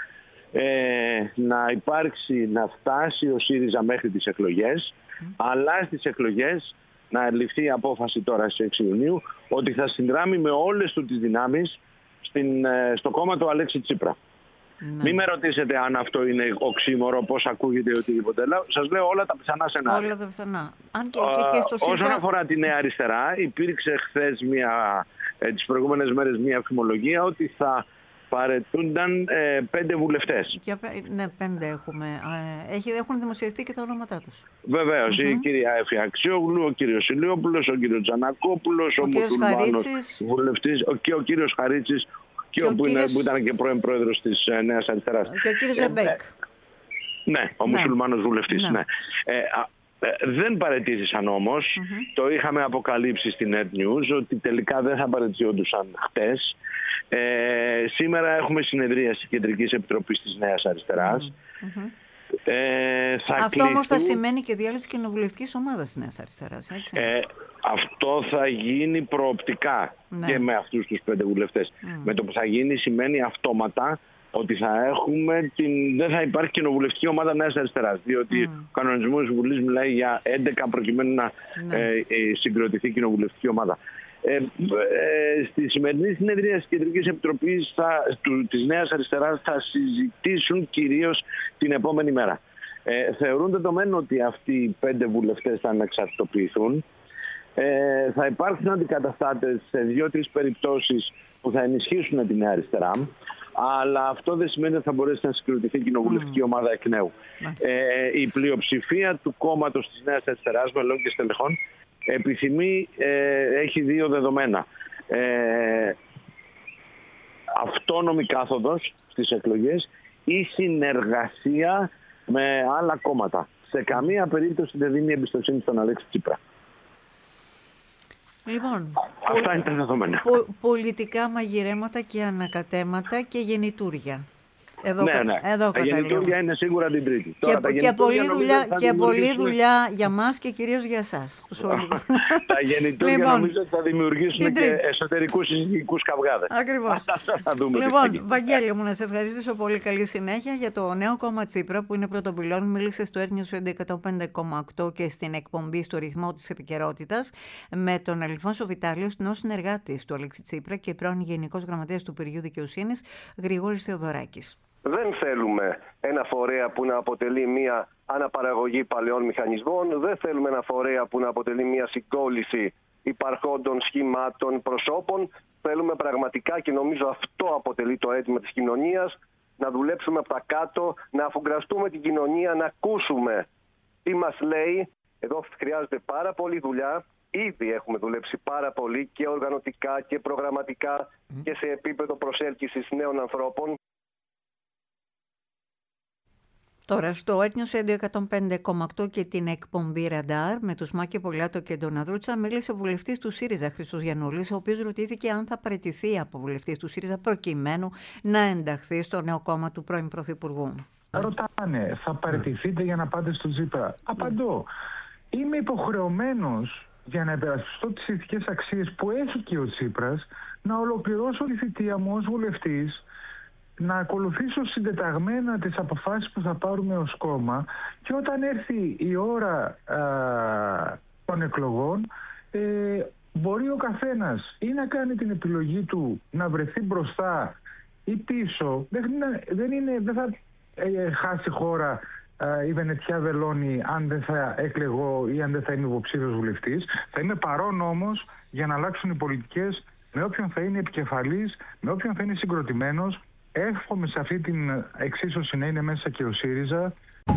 να φτάσει ο ΣΥΡΙΖΑ μέχρι τις εκλογές, αλλά στις εκλογές να ληφθεί η απόφαση τώρα στις 6 Ιουνίου ότι θα συνδράμει με όλες του τις δυνάμεις στο κόμμα του Αλέξη Τσίπρα. Μην με ρωτήσετε αν αυτό είναι οξύμορο, πώς ακούγεται ή οτιδήποτε. Σας λέω όλα τα πιθανά σενάρια. Όλα τα πιθανά. Όσον αφορά τη Νέα Αριστερά, υπήρξε χθες τις προηγούμενες μέρες μια φημολογία ότι θα παρετούνταν 5 βουλευτές. Ναι, 5 έχουμε. Έχουν δημοσιευτεί και τα όνοματά τους. Βεβαίως. Η κυρία Έφη Αξιόγλου, ο κύριος Ηλιόπουλος, ο κύριος Τζανακόπουλος, ο μουσουλμάνος βουλευτής και ο κύριος Χαρίτσης, που ήταν και πρώην πρόεδρος της Νέας Αριστεράς. Και ο κύριος Ζεμπέκ. Ναι, ο μουσουλμάνος βουλευτής. Ναι. Δεν παραιτήθησαν όμως. Το είχαμε αποκαλύψει στην Net News ότι τελικά δεν θα παραιτιόντουσαν χτες. Σήμερα έχουμε συνεδρίαση Κεντρικής Επιτροπής της Νέας Αριστεράς. Αυτό όμως θα σημαίνει και διάλυση κοινοβουλευτικής ομάδας της Νέας Αριστεράς, έτσι. Αυτό θα γίνει προοπτικά και με αυτούς τους 5 βουλευτές. Με το που θα γίνει σημαίνει αυτόματα ότι δεν θα υπάρχει κοινοβουλευτική ομάδα Νέας Αριστεράς. Διότι ο κανονισμός της Βουλής μιλάει για 11 προκειμένου να συγκροτηθεί κοινοβουλευτική ομάδα. Στη σημερινή συνεδρία της Κεντρικής Επιτροπής της Νέας Αριστεράς θα συζητήσουν κυρίως την επόμενη μέρα. Θεωρούν δεδομένο ότι αυτοί οι 5 βουλευτές θα ανεξαρτητοποιηθούν. Θα υπάρξουν αντικαταστάτες σε 2-3 περιπτώσεις που θα ενισχύσουν τη Νέα Αριστερά. Αλλά αυτό δεν σημαίνει ότι θα μπορέσει να συγκροτηθεί η κοινοβουλευτική ομάδα εκ νέου. Η πλειοψηφία του κόμματος της Νέας Αριστεράς, μελών και στελεχών, επιθυμεί, έχει 2 δεδομένα. Αυτόνομη κάθοδος στις εκλογές ή συνεργασία με άλλα κόμματα. Σε καμία περίπτωση δεν δίνει εμπιστοσύνη στον Αλέξη Τσίπρα. Λοιπόν, αυτά είναι τα δεδομένα. Πολιτικά μαγειρέματα και ανακατέματα και γεννητούρια. Εδώ, ναι. Εδώ τα γεννητούρια είναι σίγουρα την Τρίτη. Και πολλή δουλειά για μας και κυρίως για εσάς. Τα γεννητούρια νομίζω ότι θα δημιουργήσουν και εσωτερικούς συζυγικούς καυγάδες. Ακριβώς. Λοιπόν, Βαγγέλη μου, να σε ευχαριστήσω πολύ. Καλή συνέχεια για το νέο κόμμα Τσίπρα που είναι πρωτοπυλών. Μίλησε στο Earth News 105,8 και στην εκπομπή στο ρυθμό της επικαιρότητας με τον Αλφόνσο Βιτάλιο, νέο συνεργάτης του Αλέξη Τσίπρα και πρώην Γενικός Γραμματέας του Υπουργείου Δικαιοσύνης, Γρηγόρης Θεοδωράκης. Δεν θέλουμε ένα φορέα που να αποτελεί μια αναπαραγωγή παλαιών μηχανισμών. Δεν θέλουμε ένα φορέα που να αποτελεί μια συγκόλληση υπαρχόντων σχημάτων, προσώπων. Θέλουμε πραγματικά, και νομίζω αυτό αποτελεί το αίτημα της κοινωνίας, να δουλέψουμε από τα κάτω, να αφουγκραστούμε την κοινωνία, να ακούσουμε τι μας λέει. Εδώ χρειάζεται πάρα πολλή δουλειά. Ήδη έχουμε δουλέψει πάρα πολύ και οργανωτικά και προγραμματικά και σε επίπεδο προσέλκυσης νέων ανθρώπων. Τώρα στο Earth News 105,8 και την εκπομπή Ραντάρ με τους Μάκη Πολιάτο και Ντοναδρούτσα μίλησε ο βουλευτής του ΣΥΡΙΖΑ Χρήστος Γιαννούλης, ο οποίος ρωτήθηκε αν θα παραιτηθεί από βουλευτής του ΣΥΡΙΖΑ προκειμένου να ενταχθεί στο νέο κόμμα του πρώην Πρωθυπουργού. Ρωτάνε, θα παραιτηθείτε για να πάτε στο Τσίπρα? Απαντώ, είμαι υποχρεωμένος για να υπερασπιστώ τις ηθικές αξίες που έχει και ο Τσίπρας να ολοκληρώσω τη θητεία μου ως βουλευτής, να ακολουθήσω συντεταγμένα τις αποφάσεις που θα πάρουμε ως κόμμα και όταν έρθει η ώρα των εκλογών μπορεί ο καθένας ή να κάνει την επιλογή του να βρεθεί μπροστά ή πίσω. Δεν θα χάσει χώρα η Βενετιά Βελώνη αν δεν θα εκλεγώ ή αν δεν θα είμαι υποψήφιος βουλευτής. Θα είμαι παρόν όμως για να αλλάξουν οι πολιτικές με όποιον θα είναι επικεφαλής, με όποιον θα είναι συγκροτημένος. Εύχομαι σε αυτή την εξίσωση να είναι μέσα και ο ΣΥΡΙΖΑ.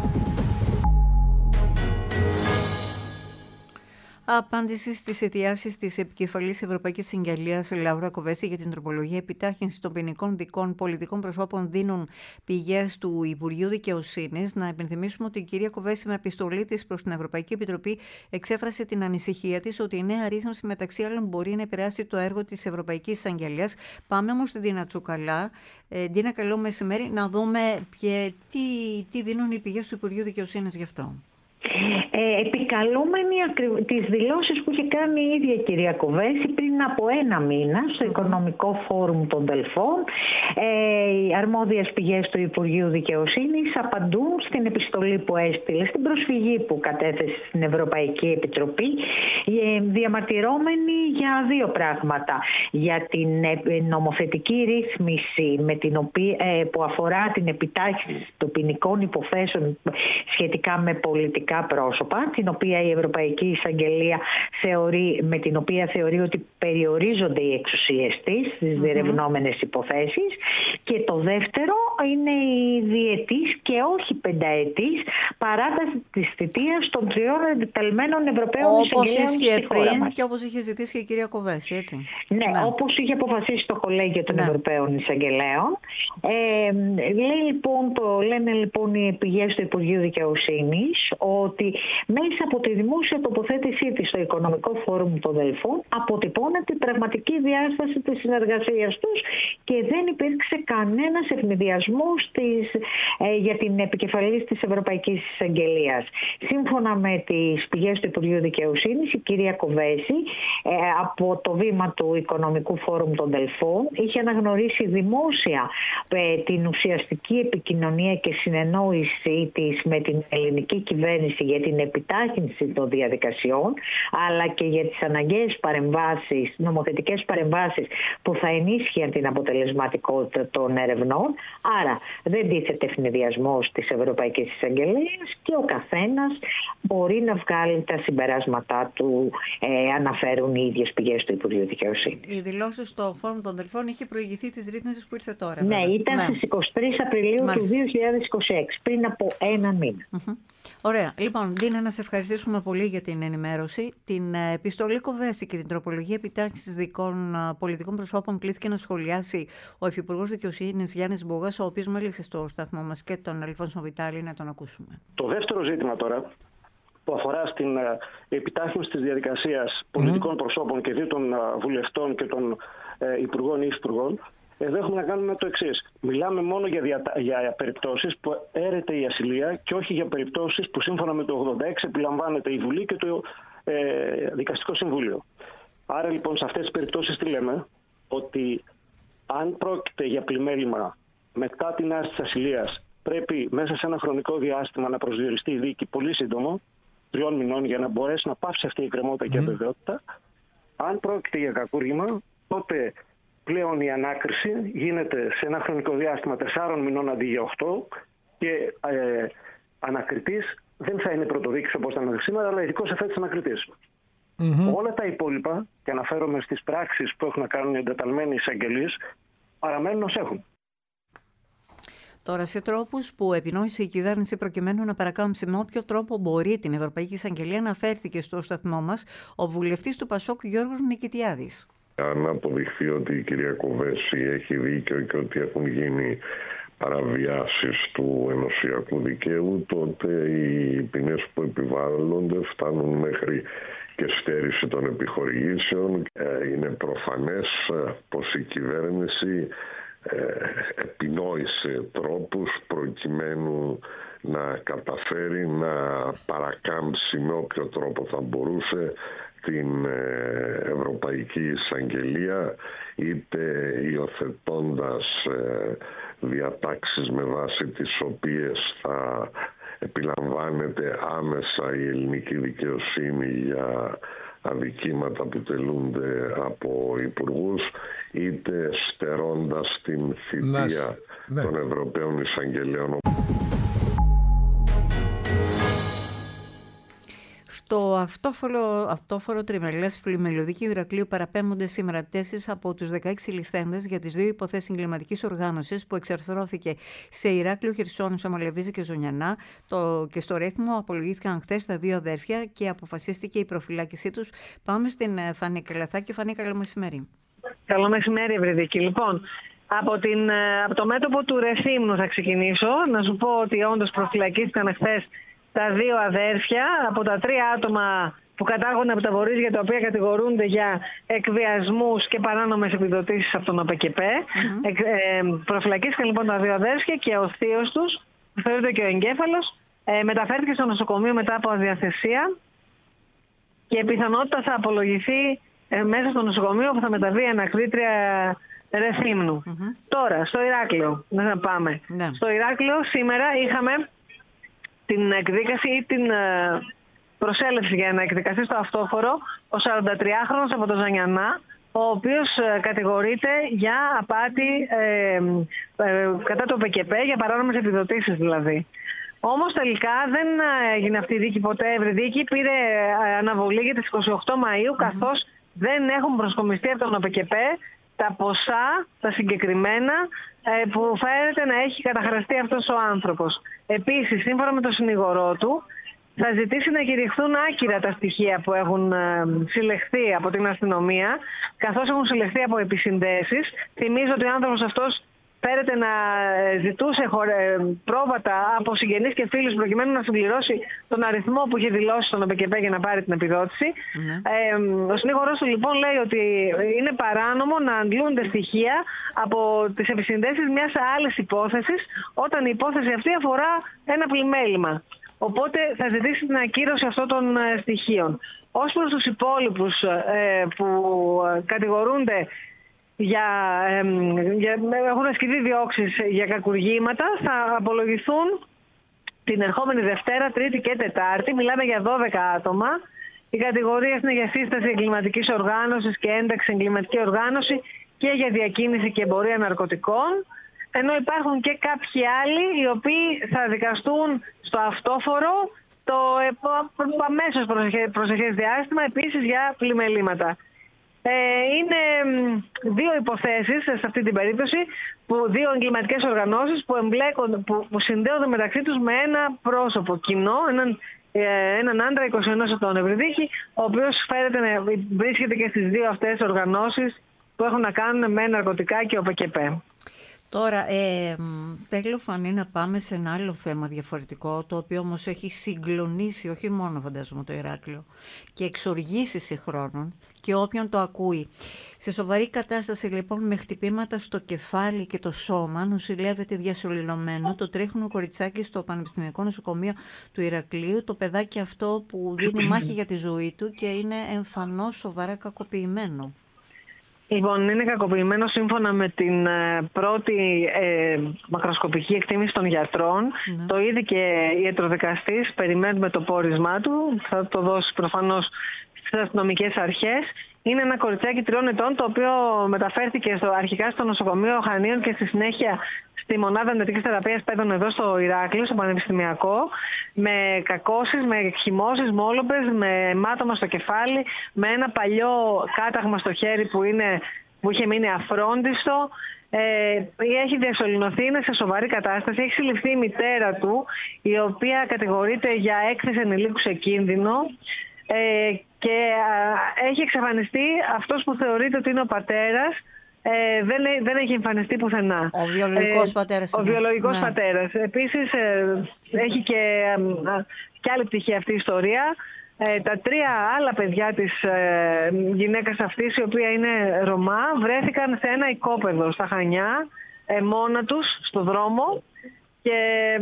Απάντηση στις αιτιάσεις της επικεφαλής Ευρωπαϊκής Συγγελίας Λάουρα Κοβέση για την τροπολογία επιτάχυνση των ποινικών δικών πολιτικών προσώπων δίνουν πηγές του Υπουργείου Δικαιοσύνης. Να υπενθυμίσουμε ότι η κυρία Κοβέση με επιστολή της προς την Ευρωπαϊκή Επιτροπή εξέφρασε την ανησυχία της ότι η νέα ρύθμιση μεταξύ άλλων μπορεί να επηρεάσει το έργο της Ευρωπαϊκής Εισαγγελίας. Πάμε όμως στην Ντίνα Τσουκαλά. Ντίνα, καλό μεσημέρι. Να δούμε τι δίνουν οι πηγές του Υπουργείου Δικαιοσύνης γι' αυτό. Επικαλούμενοι τις δηλώσεις που είχε κάνει η ίδια κυρία Κοβέση πριν από 1 μήνα στο Οικονομικό Φόρουμ των Δελφών. Οι αρμόδιες πηγές του Υπουργείου Δικαιοσύνης απαντούν στην επιστολή που έστειλε, στην προσφυγή που κατέθεσε στην Ευρωπαϊκή Επιτροπή, διαμαρτυρώμενοι για 2 πράγματα. Για την νομοθετική ρύθμιση που αφορά την επιτάχυνση των ποινικών υποθέσεων σχετικά με πολιτικά πρόσωπα, την οποία η Ευρωπαϊκή Εισαγγελία με την οποία θεωρεί ότι περιορίζονται οι εξουσίες της στις διερευνόμενες υποθέσεις. Και το δεύτερο είναι η διετής και όχι 5ετής παράταση της θητείας των 3 εντεταλμένων Ευρωπαίων εισαγγελέων στη χώρα μας. Και όπως είχε ζητήσει και η κυρία Κοβέση, έτσι. Ναι, όπως είχε αποφασίσει το Κολέγιο των Ευρωπαίων Εισαγγελέων. Λένε λοιπόν οι πηγές του Υπουργείου Δικαιοσύνης ότι μέσα από τη δημόσια τοποθέτησή της στο Οικονομικό Φόρουμ των Δελφών αποτυπώνεται η πραγματική διάσταση της συνεργασίας τους και δεν υπήρξε κανένας ευνηδιασμός για την επικεφαλής της Ευρωπαϊκής Εισαγγελίας. Σύμφωνα με τις πηγές του Υπουργείου Δικαιοσύνης, η κυρία Κοβέση από το βήμα του Οικονομικού Φόρουμ των Δελφών είχε αναγνωρίσει δημόσια την ουσιαστική επικοινωνία και συνεννόηση της με την ελληνική κυβέρνηση για την επιτάχυνση των διαδικασιών, αλλά και για τις αναγκαίες παρεμβάσεις, νομοθετικές παρεμβάσεις που θα ενίσχυαν την αποτελεσματικότητα των ερευνών. Άρα δεν τίθεται ευνηδιασμός της Ευρωπαϊκής Εισαγγελίας και ο καθένας μπορεί να βγάλει τα συμπεράσματά του, αναφέρουν οι ίδιες πηγές του Υπουργείου Δικαιοσύνης. Οι δηλώσεις στο Φόρουμ των Δελφών είχε προηγηθεί της ρύθμισης που ήρθε τώρα. Ναι, ήταν στις 23 Απριλίου του 2026, πριν από ένα μήνα. Ωραία. Λοιπόν, Ντίνα, να σε ευχαριστήσουμε πολύ για την ενημέρωση. Την επιστολή Κοβέση και την τροπολογία επιτάχυνσης δικών πολιτικών προσώπων κλήθηκε να σχολιάσει ο Υφυπουργός Δικαιοσύνης Γιάννης Μπογάς, ο οποίος μίλησε στο σταθμό μας, και τον Αλφόνσο Βιτάλη, να τον ακούσουμε. Το δεύτερο ζήτημα τώρα, που αφορά στην επιτάχυνση της διαδικασίας πολιτικών προσώπων και δι' των βουλευτών και των υπουργών ή υφυπουργών, εδώ έχουμε να κάνουμε το εξής. Μιλάμε μόνο για περιπτώσεις που έρεται η ασυλία και όχι για περιπτώσεις που σύμφωνα με το 86 επιλαμβάνεται η Βουλή και το Δικαστικό Συμβούλιο. Άρα λοιπόν σε αυτές τις περιπτώσεις τι λέμε? Ότι αν πρόκειται για πλημέλημα μετά την άρση της ασυλίας, πρέπει μέσα σε ένα χρονικό διάστημα να προσδιοριστεί η δίκη πολύ σύντομο, 3 μηνών, για να μπορέσει να πάψει αυτή η εκκρεμότητα και αβεβαιότητα. Αν πρόκειται για κακούργημα, τότε πλέον η ανάκριση γίνεται σε ένα χρονικό διάστημα 4 μηνών αντί για 8 και ανακριτής δεν θα είναι πρωτοδίκης όπως ήταν σήμερα, αλλά ειδικός εφέτης ανακριτής. Όλα τα υπόλοιπα, και αναφέρομαι στις πράξεις που έχουν να κάνουν οι εντεταλμένοι εισαγγελείς, παραμένουν ως έχουν. Τώρα, σε τρόπους που επινόησε η κυβέρνηση προκειμένου να παρακάμψει με όποιο τρόπο μπορεί την Ευρωπαϊκή Εισαγγελία, αναφέρθηκε στο σταθμό μας ο βουλευτής του Πασόκ Γιώργος Νικητιάδης. Αν αποδειχθεί ότι η κυρία Κοβέση έχει δίκιο και ότι έχουν γίνει παραβιάσεις του ενωσιακού δικαίου, τότε οι ποινές που επιβάλλονται φτάνουν μέχρι και στέρηση των επιχορηγήσεων. Είναι προφανές πως η κυβέρνηση επινόησε τρόπους προκειμένου να καταφέρει να παρακάμψει με όποιο τρόπο θα μπορούσε την Ευρωπαϊκή Εισαγγελία, είτε υιοθετώντας διατάξεις με βάση τις οποίες θα επιλαμβάνεται άμεσα η ελληνική δικαιοσύνη για αδικήματα που τελούνται από υπουργούς, είτε στερώντας την θητεία των Ευρωπαίων Εισαγγελέων. Στο αυτόφορο τριμελές πλημελιωδική Ηρακλείου παραπέμπονται σήμερα 4 από τους 16 ληφθέντες για τις 2 υποθέσεις εγκληματικής οργάνωσης που εξαρθρώθηκε σε Ηράκλειο, Χερσόνησο, Μαλεβίζη και Ζωνιανά. Και στο Ρέθμο απολογήθηκαν χθες τα 2 αδέρφια και αποφασίστηκε η προφυλάκησή τους. Πάμε στην Φανή Καλαθάκη. Φανή, καλό μεσημέρι. Καλό μεσημέρι, Ευρυδίκη. Λοιπόν, από το μέτωπο του Ρεθύμνου θα ξεκινήσω. Να σου πω ότι όντως προφυλακίστηκαν χθες τα 2 αδέρφια από τα 3 άτομα που κατάγονται από τα Βορρίζια, τα οποία κατηγορούνται για εκβιασμούς και παράνομες επιδοτήσεις από τον ΟΠΕΚΕΠΕ. Προφυλακίστηκαν λοιπόν τα 2 αδέρφια και ο θείος τους, που θεωρείται και ο εγκέφαλος, μεταφέρθηκε στο νοσοκομείο μετά από αδιαθεσία και πιθανότητα θα απολογηθεί μέσα στο νοσοκομείο που θα μεταβεί ανακρίτρια Ρεθύμνου. Τώρα, στο Ηράκλειο, να πάμε. Στο Ηράκλειο σήμερα είχαμε την εκδίκαση ή την προσέλευση για να εκδικαστεί στο αυτόφορο ο 43χρονος από το Ζανιανά, ο οποίος κατηγορείται για απάτη κατά το ΟΠΕΚΕΠΕ, για παράνομες επιδοτήσεις δηλαδή. Όμως τελικά δεν έγινε αυτή η δίκη ποτέ, Ευρυδίκη, πήρε αναβολή για τις 28 Μαΐου, καθώς δεν έχουν προσκομιστεί από τον ΟΠΕΚΕΠΕ τα ποσά, τα συγκεκριμένα, που φαίνεται να έχει καταχραστεί αυτός ο άνθρωπος. Επίσης, σύμφωνα με τον συνηγορό του, θα ζητήσει να κηρυχθούν άκυρα τα στοιχεία που έχουν συλλεχθεί από την αστυνομία, καθώς έχουν συλλεχθεί από επισυνδέσεις. Θυμίζω ότι ο άνθρωπος αυτός φέρεται να ζητούσε πρόβατα από συγγενείς και φίλους προκειμένου να συμπληρώσει τον αριθμό που είχε δηλώσει στον ΟΠΕΚΕΠΕ για να πάρει την επιδότηση. Ο συνήγορος του λοιπόν λέει ότι είναι παράνομο να αντλούνται στοιχεία από τις επισυνδέσεις μιας άλλης υπόθεσης, όταν η υπόθεση αυτή αφορά ένα πλημέλημα. Οπότε θα ζητήσει την ακύρωση αυτών των στοιχείων. Ως προς τους υπόλοιπους που κατηγορούνται έχουν ασκηθεί διώξεις για κακουργήματα, θα απολογηθούν την ερχόμενη Δευτέρα, Τρίτη και Τετάρτη. Μιλάμε για 12 άτομα. Οι κατηγορίες είναι για σύσταση εγκληματικής οργάνωσης και ένταξη εγκληματική οργάνωση και για διακίνηση και εμπορία ναρκωτικών. ενώ υπάρχουν και κάποιοι άλλοι οι οποίοι θα δικαστούν στο αυτόφορο το αμέσως προσεχές διάστημα, επίσης για πλημελήματα. Είναι δύο υποθέσεις σε αυτή την περίπτωση, δύο εγκληματικές οργανώσεις που συνδέονται μεταξύ τους με ένα πρόσωπο κοινό, έναν άντρα 21 ετών Ευρυδίκη, ο οποίος φαίνεται να βρίσκεται και στις δύο αυτές οργανώσεις που έχουν να κάνουν με ναρκωτικά και ΟΠΚΠ. Τώρα, θέλω Φανή να πάμε σε ένα άλλο θέμα διαφορετικό, το οποίο όμως έχει συγκλονίσει όχι μόνο φαντάζομαι το Ηράκλειο και εξοργήσει σε χρόνων και όποιον το ακούει. Σε σοβαρή κατάσταση λοιπόν, με χτυπήματα στο κεφάλι και το σώμα, νοσηλεύεται διασωληνωμένο το τρέχουνο κοριτσάκι στο Πανεπιστημιακό Νοσοκομείο του Ηρακλείου, το παιδάκι αυτό που δίνει μάχη για τη ζωή του και είναι εμφανώς σοβαρά κακοποιημένο. Λοιπόν, είναι κακοποιημένο σύμφωνα με την πρώτη μακροσκοπική εκτίμηση των γιατρών. Ναι. Το είδε και η ιατροδικαστής, περιμένουμε το πόρισμά του, θα το δώσει προφανώς στις αστυνομικές αρχές. Είναι ένα κοριτσάκι 3 ετών, το οποίο μεταφέρθηκε αρχικά στο νοσοκομείο Χανίων και στη συνέχεια στη μονάδα εντατικής θεραπείας παιδών εδώ στο Ηράκλειο, στο Πανεπιστημιακό, με κακώσεις, με εκχυμώσεις, μόλοπες, με μάτωμα στο κεφάλι, με ένα παλιό κάταγμα στο χέρι που είχε μείνει αφρόντιστο. Έχει διασωληνωθεί, είναι σε σοβαρή κατάσταση. Έχει συλληφθεί η μητέρα του, η οποία κατηγορείται για έκθεση ενηλίκου σε κίνδυνο. Και έχει εξαφανιστεί αυτός που θεωρείται ότι είναι ο πατέρας. Δεν έχει εμφανιστεί πουθενά. Ο βιολογικός πατέρας. Ο βιολογικός πατέρας. Επίσης έχει και άλλη πτυχή αυτή η ιστορία. Τα 3 άλλα παιδιά της γυναίκας αυτής, η οποία είναι Ρωμά, βρέθηκαν σε ένα οικόπεδο στα Χανιά, μόνα τους στο δρόμο και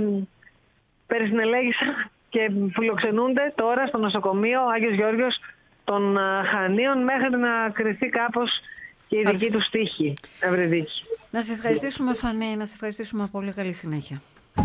περισυνελέγησαν και φιλοξενούνται τώρα στο νοσοκομείο Άγιος Γεώργιος των Χανίων μέχρι να κριθεί κάπως και η δική του τύχη, Ευρυδίκη. Να σε ευχαριστήσουμε Φανή, να σε ευχαριστήσουμε πολύ. Καλή συνέχεια.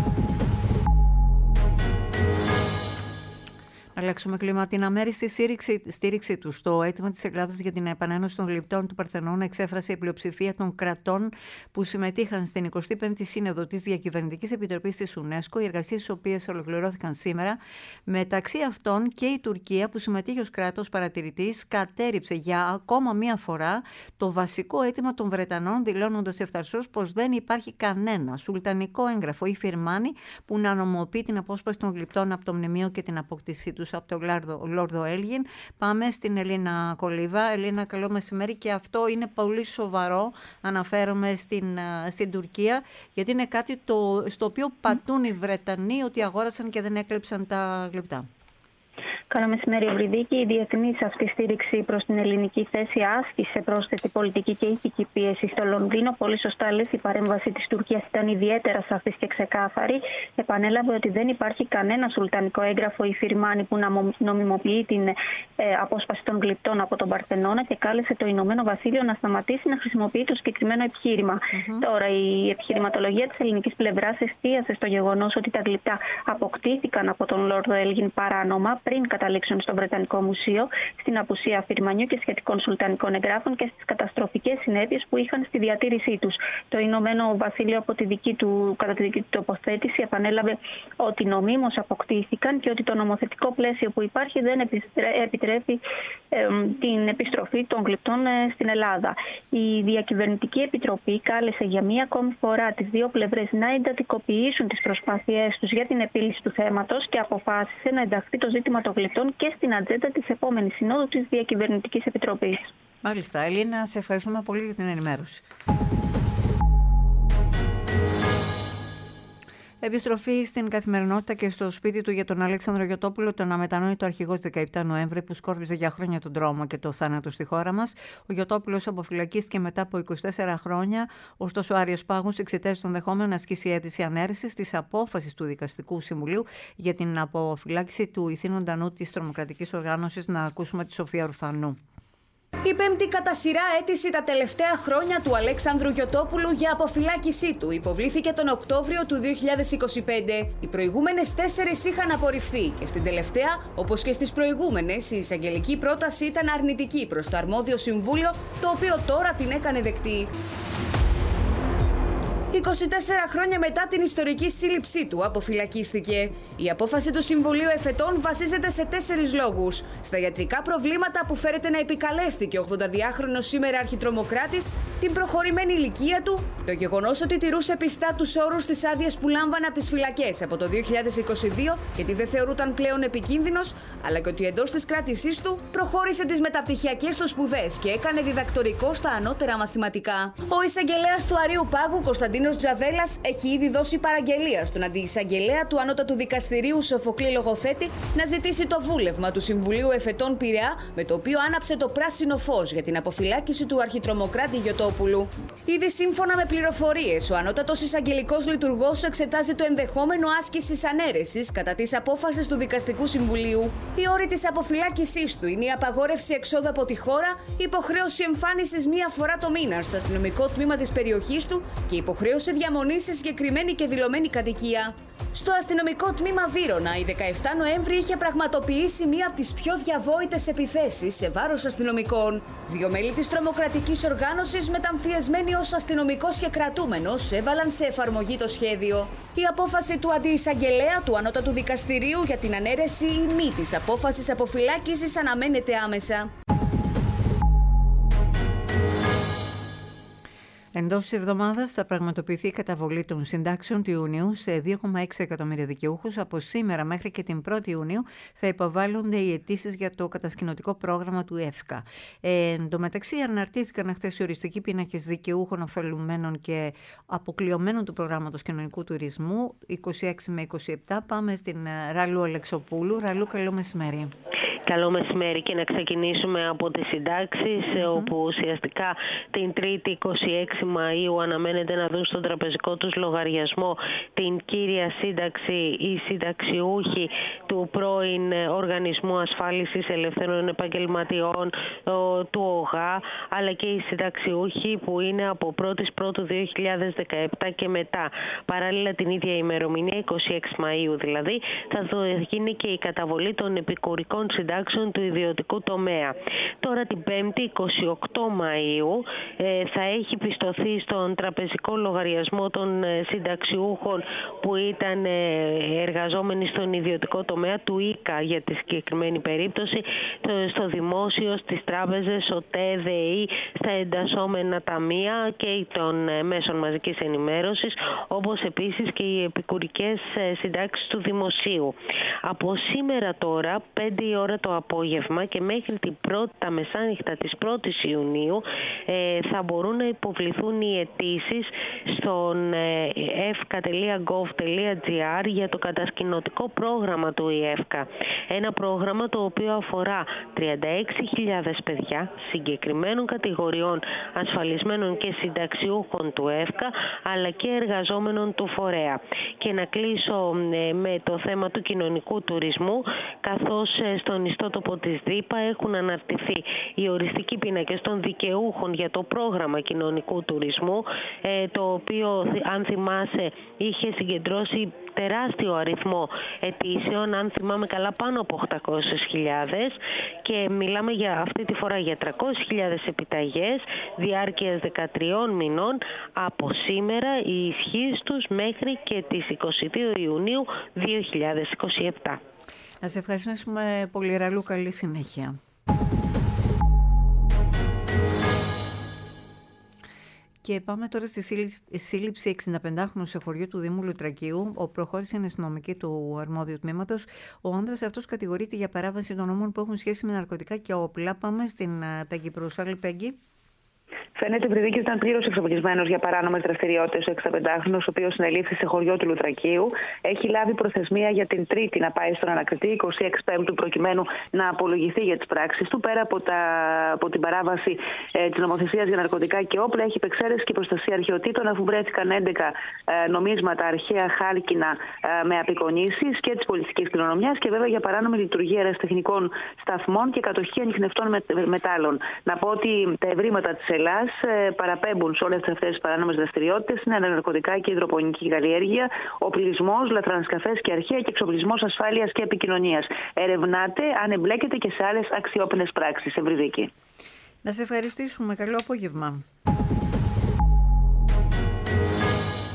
Αλλάξουμε κλίμα. Την αμέριστη στήριξή του στο αίτημα της Ελλάδας για την επανένωση των γλυπτών του Παρθενώνα εξέφρασε η πλειοψηφία των κρατών που συμμετείχαν στην 25η Σύνοδο της Διακυβερνητικής Επιτροπής της UNESCO, οι εργασίες τις οποίες ολοκληρώθηκαν σήμερα. Μεταξύ αυτών και η Τουρκία, που συμμετείχε ως κράτος παρατηρητής, κατέρριψε για ακόμα μία φορά το βασικό αίτημα των Βρετανών, δηλώνοντας ευθαρσώς πως δεν υπάρχει κανένα σουλτανικό έγγραφο ή φιρμάνι που να νομοποιεί την απόσπαση των γλυπτών από το μνημείο και την απόκτησή τους από τον Λόρδο Έλγιν. Πάμε στην Ελίνα Κολίβα. Ελίνα, καλό μεσημέρι. Και αυτό είναι πολύ σοβαρό, αναφέρομαι στην Τουρκία, γιατί είναι κάτι στο οποίο πατούν οι Βρετανοί ότι αγόρασαν και δεν έκλεψαν τα γλυπτά. Καλό μεσημέρι, Ευρυδίκη. Η διεθνής αυτή στήριξη προς την ελληνική θέση άσκησε πρόσθετη πολιτική και ηθική πίεση στο Λονδίνο. Πολύ σωστά λες, η παρέμβαση της Τουρκίας ήταν ιδιαίτερα σαφής και ξεκάθαρη. Επανέλαβε ότι δεν υπάρχει κανένα σουλτανικό έγγραφο ή φιρμάνι που να νομιμοποιεί την απόσπαση των γλυπτών από τον Παρθενώνα και κάλεσε το Ηνωμένο Βασίλειο να σταματήσει να χρησιμοποιεί το συγκεκριμένο επιχείρημα. Τώρα, η επιχειρηματολογία της ελληνικής πλευράς εστίασε στο γεγονός ότι τα γλυπτά αποκτήθηκαν από τον Λόρδο Έλγιν παράνομα πριν καταλήξουν στο Βρετανικό Μουσείο, στην απουσία φιρμανιού και σχετικών σουλτανικών εγγράφων και στις καταστροφικές συνέπειες που είχαν στη διατήρησή τους. Το Ηνωμένο Βασίλειο, κατά τη δική του τοποθέτηση, επανέλαβε ότι νομίμως αποκτήθηκαν και ότι το νομοθετικό πλαίσιο που υπάρχει δεν επιτρέπει την επιστροφή των γλυπτών στην Ελλάδα. Η Διακυβερνητική Επιτροπή κάλεσε για μία ακόμη φορά τις δύο πλευρές να εντατικοποιήσουν τις προσπάθειές τους για την επίλυση του θέματος και αποφάσισε να ενταχθεί το ζήτημα των γλυπτών και στην ατζέντα της επόμενης συνόδου της Διακυβερνητικής Επιτροπής. Μάλιστα, Ελίνα, σε ευχαριστούμε πολύ για την ενημέρωση. Επιστροφή στην καθημερινότητα και στο σπίτι του για τον Αλέξανδρο Γιωτόπουλο, τον αμετανόητο αρχηγό 17 Νοέμβρη που σκόρπιζε για χρόνια τον τρόμο και το θάνατο στη χώρα μας. Ο Γιωτόπουλος αποφυλακίστηκε μετά από 24 χρόνια. Ωστόσο, ο Άριος Πάγος εξετάζει τον δεχόμενο να ασκήσει αίτηση ανέρεσης της απόφασης του Δικαστικού Συμβουλίου για την αποφυλάκηση του ηθήνοντα νου της τρομοκρατικής οργάνωσης. Να ακούσουμε τη Σοφία Ρουφανού. Η πέμπτη κατά σειρά αίτηση τα τελευταία χρόνια του Αλέξανδρου Γιωτόπουλου για αποφυλάκησή του υποβλήθηκε τον Οκτώβριο του 2025. Οι προηγούμενες 4 είχαν απορριφθεί και στην τελευταία, όπως και στις προηγούμενες, η εισαγγελική πρόταση ήταν αρνητική προς το αρμόδιο συμβούλιο, το οποίο τώρα την έκανε δεκτή. 24 χρόνια μετά την ιστορική σύλληψή του, αποφυλακίστηκε. Η απόφαση του Συμβουλίου Εφετών βασίζεται σε 4 λόγους. Στα ιατρικά προβλήματα που φέρεται να επικαλέστηκε ο 82χρονος σήμερα αρχιτρομοκράτης, την προχωρημένη ηλικία του, το γεγονός ότι τηρούσε πιστά τους όρους της άδειας που λάμβανε από τις φυλακές από το 2022, γιατί δεν θεωρούταν πλέον επικίνδυνος, αλλά και ότι εντός της κράτησής του προχώρησε τις μεταπτυχιακές του σπουδές και έκανε διδακτορικό στα ανώτερα μαθηματικά. Ο εισαγγελέας του Αρείου Πάγου, Κωνσταντίνος Τζαβέλας, έχει ήδη δώσει παραγγελία στον αντιεισαγγελέα του Ανώτατου Δικαστηρίου Σοφοκλή Λογοθέτη να ζητήσει το βούλευμα του Συμβουλίου Εφετών Πειραιά, με το οποίο άναψε το πράσινο φως για την αποφυλάκηση του αρχιτρομοκράτη Γιωτόπουλου. Ήδη σύμφωνα με πληροφορίες, ο Ανώτατος Εισαγγελικός Λειτουργός εξετάζει το ενδεχόμενο άσκησης ανέρεσης κατά της απόφασης του Δικαστικού Συμβουλίου. Οι όροι της αποφυλάκησής του είναι η απαγόρευση εξόδου από τη χώρα, υποχρέωση εμφάνισης μία φορά το μήνα στο αστυνομικό τμήμα της περιοχής του και υποχρέωση διαμονής σε συγκεκριμένη και δηλωμένη κατοικία. Στο αστυνομικό τμήμα Βύρωνα, η 17 Νοέμβρη είχε πραγματοποιήσει μία από τις πιο διαβόητες επιθέσεις σε βάρος αστυνομικών. 2 μέλη της τρομοκρατικής οργάνωσης, μεταμφιεσμένοι ως αστυνομικός και κρατούμενος, έβαλαν σε εφαρμογή το σχέδιο. Η απόφαση του αντιεισαγγελέα του Ανώτατου Δικαστηρίου για την ανέρεση ή μη της απόφασης αποφυλάκησης αναμένεται άμεσα. Εντός της εβδομάδας θα πραγματοποιηθεί η καταβολή των συντάξεων του Ιουνίου σε 2,6 εκατομμύρια δικαιούχους. Από σήμερα μέχρι και την 1η Ιουνίου θα υποβάλλονται οι αιτήσεις για το κατασκηνωτικό πρόγραμμα του ΕΦΚΑ. Εν τω μεταξύ, αναρτήθηκαν χθες οι οριστικοί πίνακες δικαιούχων ωφελουμένων και αποκλειωμένων του προγράμματος κοινωνικού τουρισμού 26 με 27. Πάμε στην Ραλού Αλεξοπούλου. Ραλού, καλό μεσημέρι. Καλό μεσημέρι και να ξεκινήσουμε από τις συντάξεις, όπου ουσιαστικά την 3η 26 Μαΐου αναμένεται να δουν στον τραπεζικό τους λογαριασμό την κύρια σύνταξη οι συνταξιούχοι του πρώην Οργανισμού Ασφάλισης Ελευθέρων Επαγγελματιών του ΟΓΑ, αλλά και οι συνταξιούχοι που είναι από 1η Πρώτου 2017 και μετά. Παράλληλα την ίδια ημερομηνία, 26 Μαΐου δηλαδή, θα γίνει και η καταβολή των επικουρικών συντάξεων του ιδιωτικού τομέα. Τώρα την 5η 28 Μαΐου θα έχει πιστωθεί στον τραπεζικό λογαριασμό των συνταξιούχων που ήταν εργαζόμενοι στον ιδιωτικό τομέα του ΙΚΑ για τη συγκεκριμένη περίπτωση, στο δημόσιο, στις τράπεζες, ΟΤΕ, ΔΕΗ, στα εντασσόμενα ταμεία και των μέσων μαζικής ενημέρωσης, όπως επίσης και οι επικουρικές συντάξεις του δημοσίου. Από σήμερα τώρα, 5 η ώρα το απόγευμα και μέχρι τα μεσάνυχτα της 1ης Ιουνίου θα μπορούν να υποβληθούν οι αιτήσεις στον efka.gov.gr για το κατασκηνωτικό πρόγραμμα του ΙΕΦΚΑ. Ένα πρόγραμμα το οποίο αφορά 36.000 παιδιά συγκεκριμένων κατηγοριών ασφαλισμένων και συνταξιούχων του ΕΦΚΑ, αλλά και εργαζόμενων του φορέα. Και να κλείσω με το θέμα του κοινωνικού τουρισμού, καθώς στον ιστότοπο της ΔΥΠΑ έχουν αναρτηθεί οι οριστικοί πίνακες των δικαιούχων για το πρόγραμμα κοινωνικού τουρισμού, το οποίο, αν θυμάσαι, είχε συγκεντρώσει τεράστιο αριθμό αιτήσεων, αν θυμάμαι καλά πάνω από 800.000, και μιλάμε για αυτή τη φορά για 300.000 επιταγές διάρκειας 13 μηνών από σήμερα, η ισχύς τους μέχρι και τις 22 Ιουνίου 2027. Να σε ευχαριστήσουμε πολύ, Ραλού. Καλή συνέχεια. Και πάμε τώρα στη σύλληψη 65χρονου σε χωριό του Δήμου Λουτρακίου. Προχώρησε η αστυνομική του αρμόδιου τμήματος. Ο άνδρας αυτός κατηγορείται για παράβαση των νόμων που έχουν σχέση με ναρκωτικά και όπλα. Πάμε στην Πέγγι Προύσαλη. Πέγγι. Φαίνεται ότι ήταν πλήρως εξοπλισμένος για παράνομες δραστηριότητες ο 65χρονος, ο οποίος συνελήφθη σε χωριό του Λουτρακίου. Έχει λάβει προθεσμία για την Τρίτη να πάει στον ανακριτή, 26 Πέμπτου, προκειμένου να απολογηθεί για τις πράξεις του. Πέρα από την παράβαση της νομοθεσίας για ναρκωτικά και όπλα, έχει υπεξαίρεση και προστασία αρχαιοτήτων, αφού βρέθηκαν 11 νομίσματα αρχαία χάλκινα με απεικονίσεις και της πολιτικής κληρονομιάς, και βέβαια για παράνομη λειτουργία αεραστεχνικών σταθμών και κατοχή ανιχνευτών μετάλλων. Να πω ότι τα ευρήματα της Ελλάς παραπέμπουν σε όλες αυτές τις παράνομες δραστηριότητες. Είναι ναρκωτικά και υδροπονική καλλιέργεια, οπλισμός, λαθρανσκαφές και αρχαία και εξοπλισμός ασφάλειας και επικοινωνίας. Ερευνάται αν εμπλέκεται και σε άλλες αξιόπινες πράξεις. Ευρυδική. Να σε ευχαριστήσουμε. Καλό απόγευμα.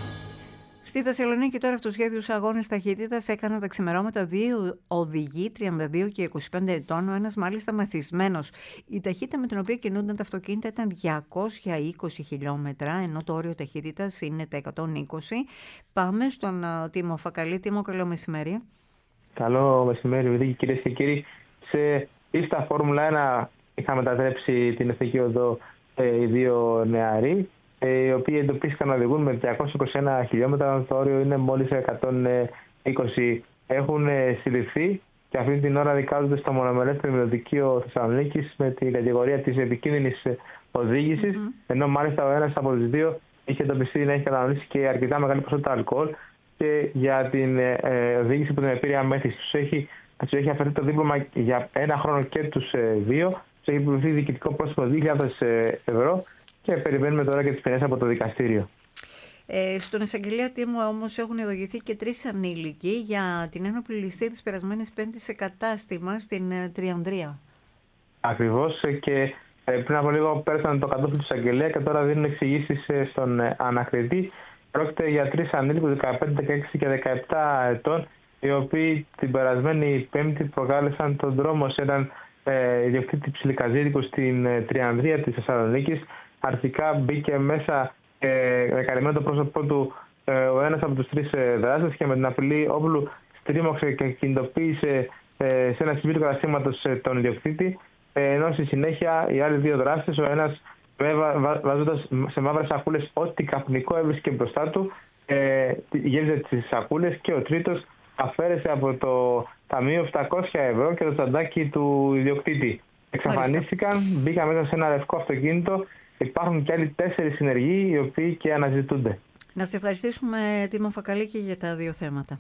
Στη Θεσσαλονίκη τώρα αυτούς τους σχέδιους αγώνες ταχύτητας έκαναν τα ξημερώματα 2 οδηγοί 32 και 25 ετών, ο ένας μάλιστα μεθυσμένος. Η ταχύτητα με την οποία κινούνταν τα αυτοκίνητα ήταν 220 χιλιόμετρα, ενώ το όριο ταχύτητας είναι τα 120. Πάμε στον Τίμο Φακαλή. Τίμο, καλό μεσημέρι. Καλό μεσημέρι, Βιδίκη, κυρίες και κύριοι. Σε ίστα Φόρμουλα 1 είχα μετατρέψει την εθνική οδό οι δύο νεαροί, οι οποίοι εντοπίστηκαν να οδηγούν με 221 χιλιόμετρα, το όριο είναι μόλις 120. Έχουν συλληφθεί και αυτή την ώρα δικάζονται στο μονομερές Τριμηνοδικείο Θεσσαλονίκης με την κατηγορία της επικίνδυνης οδήγησης, ενώ μάλιστα ο ένας από τους δύο είχε εντοπιστεί να έχει καταναλώσει και αρκετά μεγάλη ποσότητα αλκοόλ και για την οδήγηση που την επήρεια μέθηση. Τους έχει αφαιρεθεί το δίπλωμα για 1 χρόνο και τους δύο. Τους έχει επιβληθεί διοικητικό πρόστιμο 2.000 ευρώ και περιμένουμε τώρα και τις ποινές από το δικαστήριο. Στον εισαγγελέα Τίμου όμως έχουν ειδοποιηθεί και 3 ανήλικοι για την ένοπλη ληστεία της περασμένης Πέμπτης σε κατάστημα στην Τριανδρία. Ακριβώς, και πριν από λίγο πέρασαν το κατόφλι του εισαγγελέα και τώρα δίνουν εξηγήσεις στον ανακριτή. Πρόκειται για 3 ανήλικους 15, 16 και 17 ετών, οι οποίοι την περασμένη Πέμπτη προκάλεσαν τον δρόμο σε έναν ιδιοκτήτη ψιλικαζίδικου στην Τριανδρία της Θεσσαλονίκης. Αρχικά μπήκε μέσα με καλυμμένο το πρόσωπό του ο ένας από τους 3 δράστες και με την απειλή όπλου στρίμωξε και κινητοποίησε σε ένα σημείο του καταστήματος τον ιδιοκτήτη, ενώ στη συνέχεια οι άλλοι 2 δράστες, ο ένας βάζοντας σε μαύρες σακούλες ό,τι καπνικό έβρισκε μπροστά του, γέμιζε τις σακούλες, και ο τρίτος αφαίρεσε από το ταμείο 700 ευρώ και το τσαντάκι του ιδιοκτήτη. Εξαφανίστηκαν, μπήκαν μέσα σε ένα λευκό αυτοκίνητο. Υπάρχουν και άλλοι 4 συνεργοί οι οποίοι και αναζητούνται. Να σε ευχαριστήσουμε, Τίμο Φακαλή, και για τα 2 θέματα.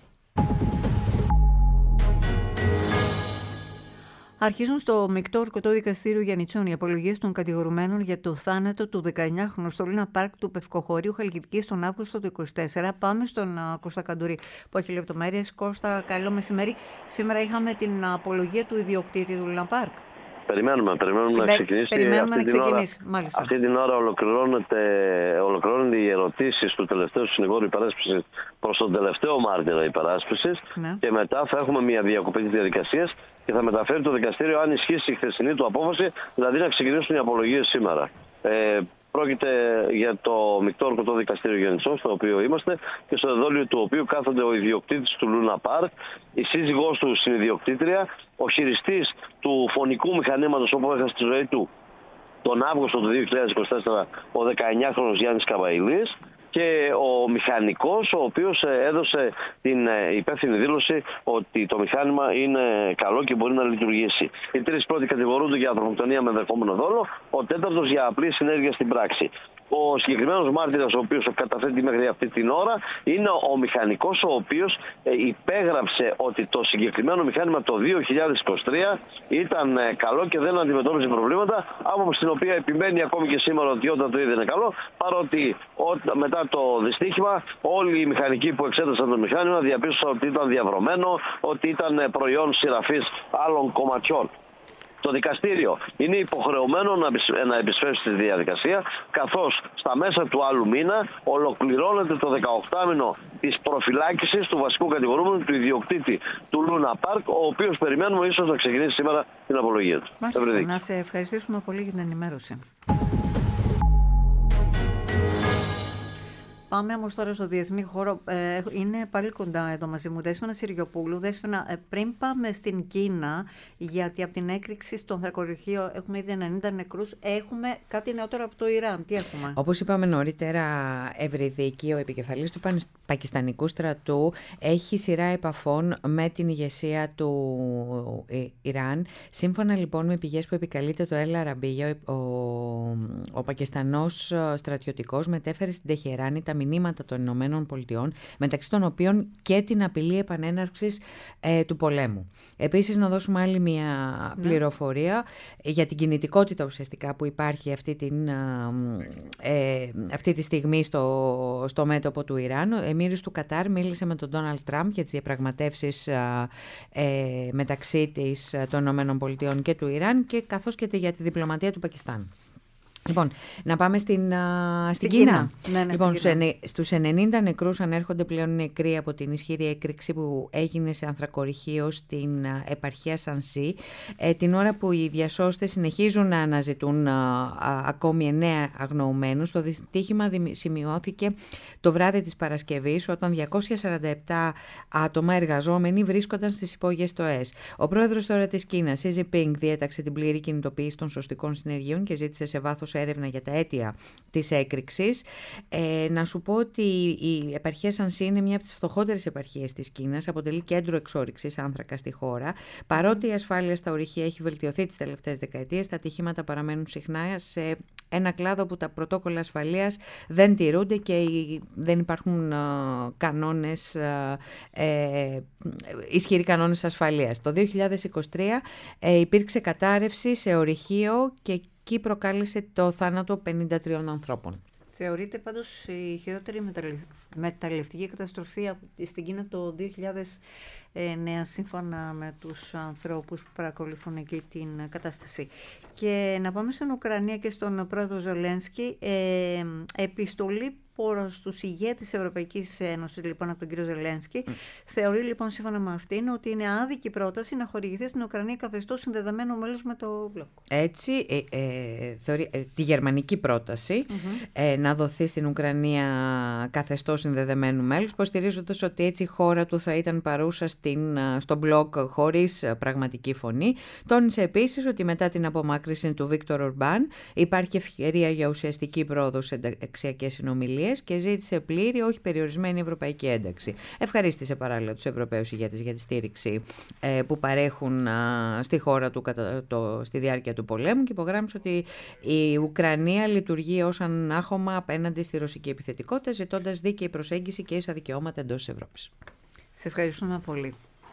Αρχίζουν στο Μεικτό Ορκωτό Δικαστήριο Γιαννιτσών οι απολογίες των κατηγορουμένων για το θάνατο του 19χρονου στο Λούνα Πάρκ του Πευκοχωρίου Χαλκιδικής τον Αύγουστο του 2024. Πάμε στον Κώστα Καντουρί που έχει λεπτομέρειες. Κώστα, καλό μεσημέρι. Σήμερα είχαμε την απολογία του ιδιοκτήτη του Λούνα Πάρκ. Περιμένουμε να ξεκινήσει. Αυτή την ώρα ολοκληρώνονται οι ερωτήσεις του τελευταίου συνηγόρου υπεράσπισης προς τον τελευταίο μάρτυρα υπεράσπισης, και μετά θα έχουμε μια διακοπή της διαδικασίας και θα μεταφέρει το δικαστήριο, αν ισχύσει η χθεσινή του απόφαση, δηλαδή να ξεκινήσουν οι απολογίες σήμερα. Πρόκειται για το Μεικτό Ορκωτό Δικαστήριο Γιαννιτσών, στο οποίο είμαστε και στο εδόλιο του οποίου κάθονται ο ιδιοκτήτης του Λούνα Πάρκ, η σύζυγός του συνιδιοκτήτρια, ο χειριστής του φωνικού μηχανήματος όπου έχασε τη ζωή του τον Αύγουστο του 2024, ο 19χρονος Γιάννης Καβαηλής, και ο μηχανικός, ο οποίος έδωσε την υπεύθυνη δήλωση ότι το μηχάνημα είναι καλό και μπορεί να λειτουργήσει. Οι 3 πρώτοι κατηγορούνται για ανθρωποκτονία με ενδεχόμενο δόλο, ο 4ος για απλή συνέργεια στην πράξη. Ο συγκεκριμένος μάρτυρας, ο οποίος καταθέτει μέχρι αυτή την ώρα, είναι ο μηχανικός, ο οποίος υπέγραψε ότι το συγκεκριμένο μηχάνημα το 2023 ήταν καλό και δεν αντιμετώπιζε προβλήματα, άποψη στην οποία επιμένει ακόμη και σήμερα ότι όταν το είδε είναι καλό, παρότι μετά το δυστύχημα όλοι οι μηχανικοί που εξέτασαν το μηχάνημα διαπίστωσαν ότι ήταν διαβρωμένο, ότι ήταν προϊόν σειραφής άλλων κομματιών. Το δικαστήριο είναι υποχρεωμένο να επισφέρει στη διαδικασία, καθώς στα μέσα του άλλου μήνα ολοκληρώνεται το 18μηνο της προφυλάκησης του βασικού κατηγορούμενου, του ιδιοκτήτη του Λούνα Πάρκ, ο οποίος περιμένουμε ίσως να ξεκινήσει σήμερα την απολογία του. Μάλιστα, να σε ευχαριστήσουμε πολύ για την ενημέρωση. Πάμε όμως τώρα στο διεθνή χώρο. Είναι πάλι κοντά εδώ μαζί μου Δέσποινα Συριοπούλου. Δέσποινα, πριν πάμε στην Κίνα, γιατί από την έκρηξη στο ανθρακοριχείο έχουμε ήδη 90 νεκρούς, έχουμε κάτι νεότερο από το Ιράν. Τι έχουμε? Όπως είπαμε νωρίτερα, Ευρυδίκη, ο επικεφαλής του πακιστανικού στρατού, έχει σειρά επαφών με την ηγεσία του Ιράν. Σύμφωνα λοιπόν με πηγές που επικαλείται το El Arabiya, ο Πακιστανός στρατιωτικός μετέφερε στην Τεχεράνη τα μηνύματα των Ηνωμένων Πολιτειών, μεταξύ των οποίων και την απειλή επανέναρξης του πολέμου. Επίσης, να δώσουμε άλλη μια πληροφορία για την κινητικότητα ουσιαστικά που υπάρχει αυτή τη στιγμή στο μέτωπο του Ιράν. Ο Εμμύρης του Κατάρ μίλησε με τον Ντόναλντ Τραμπ για τις διαπραγματεύσεις μεταξύ των Ηνωμένων Πολιτειών και του Ιράν, και καθώς και για τη διπλωματία του Πακιστάν. Λοιπόν, να πάμε στην Κίνα. Ναι, λοιπόν, στους 90 νεκρούς ανέρχονται πλέον νεκροί από την ισχυρή έκρηξη που έγινε σε ανθρακοριχείο στην επαρχία Σανσί, την ώρα που οι διασώστες συνεχίζουν να αναζητούν ακόμη 9 αγνοωμένους. Το δυστύχημα σημειώθηκε το βράδυ της Παρασκευής, όταν 247 άτομα εργαζόμενοι βρίσκονταν στις υπόγειες στοές. Ο πρόεδρος τώρα της Κίνας, Xi Jinping, διέταξε την πλήρη κινητοποίηση των σωστικών συνεργείων και ζήτησε σε βάθος έρευνα για τα αίτια της έκρηξης. Να σου πω ότι η επαρχία Σανσί είναι μια από τις φτωχότερες επαρχίες της Κίνας, αποτελεί κέντρο εξόρυξης άνθρακα στη χώρα. Παρότι η ασφάλεια στα ορυχεία έχει βελτιωθεί τις τελευταίες δεκαετίες, τα ατυχήματα παραμένουν συχνά σε ένα κλάδο που τα πρωτόκολλα ασφαλείας δεν τηρούνται και δεν υπάρχουν ισχυροί κανόνες ασφαλείας. Το 2023 υπήρξε κατάρρευση σε ορυχείο και εκεί προκάλεσε το θάνατο 53 ανθρώπων. Θεωρείται πάντως η χειρότερη μεταλλευτική καταστροφή στην Κίνα το 2009, σύμφωνα με τους ανθρώπους που παρακολουθούν εκεί την κατάσταση. Και να πάμε στην Ουκρανία και στον πρόεδρο Ζελένσκι. Επιστολή προς τους ηγέτες της Ευρωπαϊκής Ένωσης, λοιπόν, από τον κύριο Ζελένσκι, θεωρεί, λοιπόν, σύμφωνα με αυτήν, ότι είναι άδικη πρόταση να χορηγηθεί στην Ουκρανία καθεστώς συνδεδεμένο μέλος με το μπλοκ. Έτσι, θεωρεί τη γερμανική πρόταση να δοθεί στην Ουκρανία καθεστώς συνδεδεμένου μέλους, υποστηρίζοντας ότι έτσι η χώρα του θα ήταν παρούσα στο μπλοκ χωρίς πραγματική φωνή. Τόνισε επίσης ότι μετά την απομάκρυνση του Βίκτορ Ορμπάν υπάρχει ευκαιρία για ουσιαστική πρόοδο σε ενταξιακές συνομιλίες και ζήτησε πλήρη, όχι περιορισμένη ευρωπαϊκή ένταξη. Ευχαρίστησε παράλληλα τους Ευρωπαίους ηγέτες για τη στήριξη που παρέχουν στη χώρα του στη διάρκεια του πολέμου και υπογράμμισε ότι η Ουκρανία λειτουργεί ως ανάχωμα απέναντι στη ρωσική επιθετικότητα, ζητώντας δίκαιη προσέγγιση και ίσα δικαιώματα εντός της Ευρώπης. Σε ευχαριστούμε πολύ.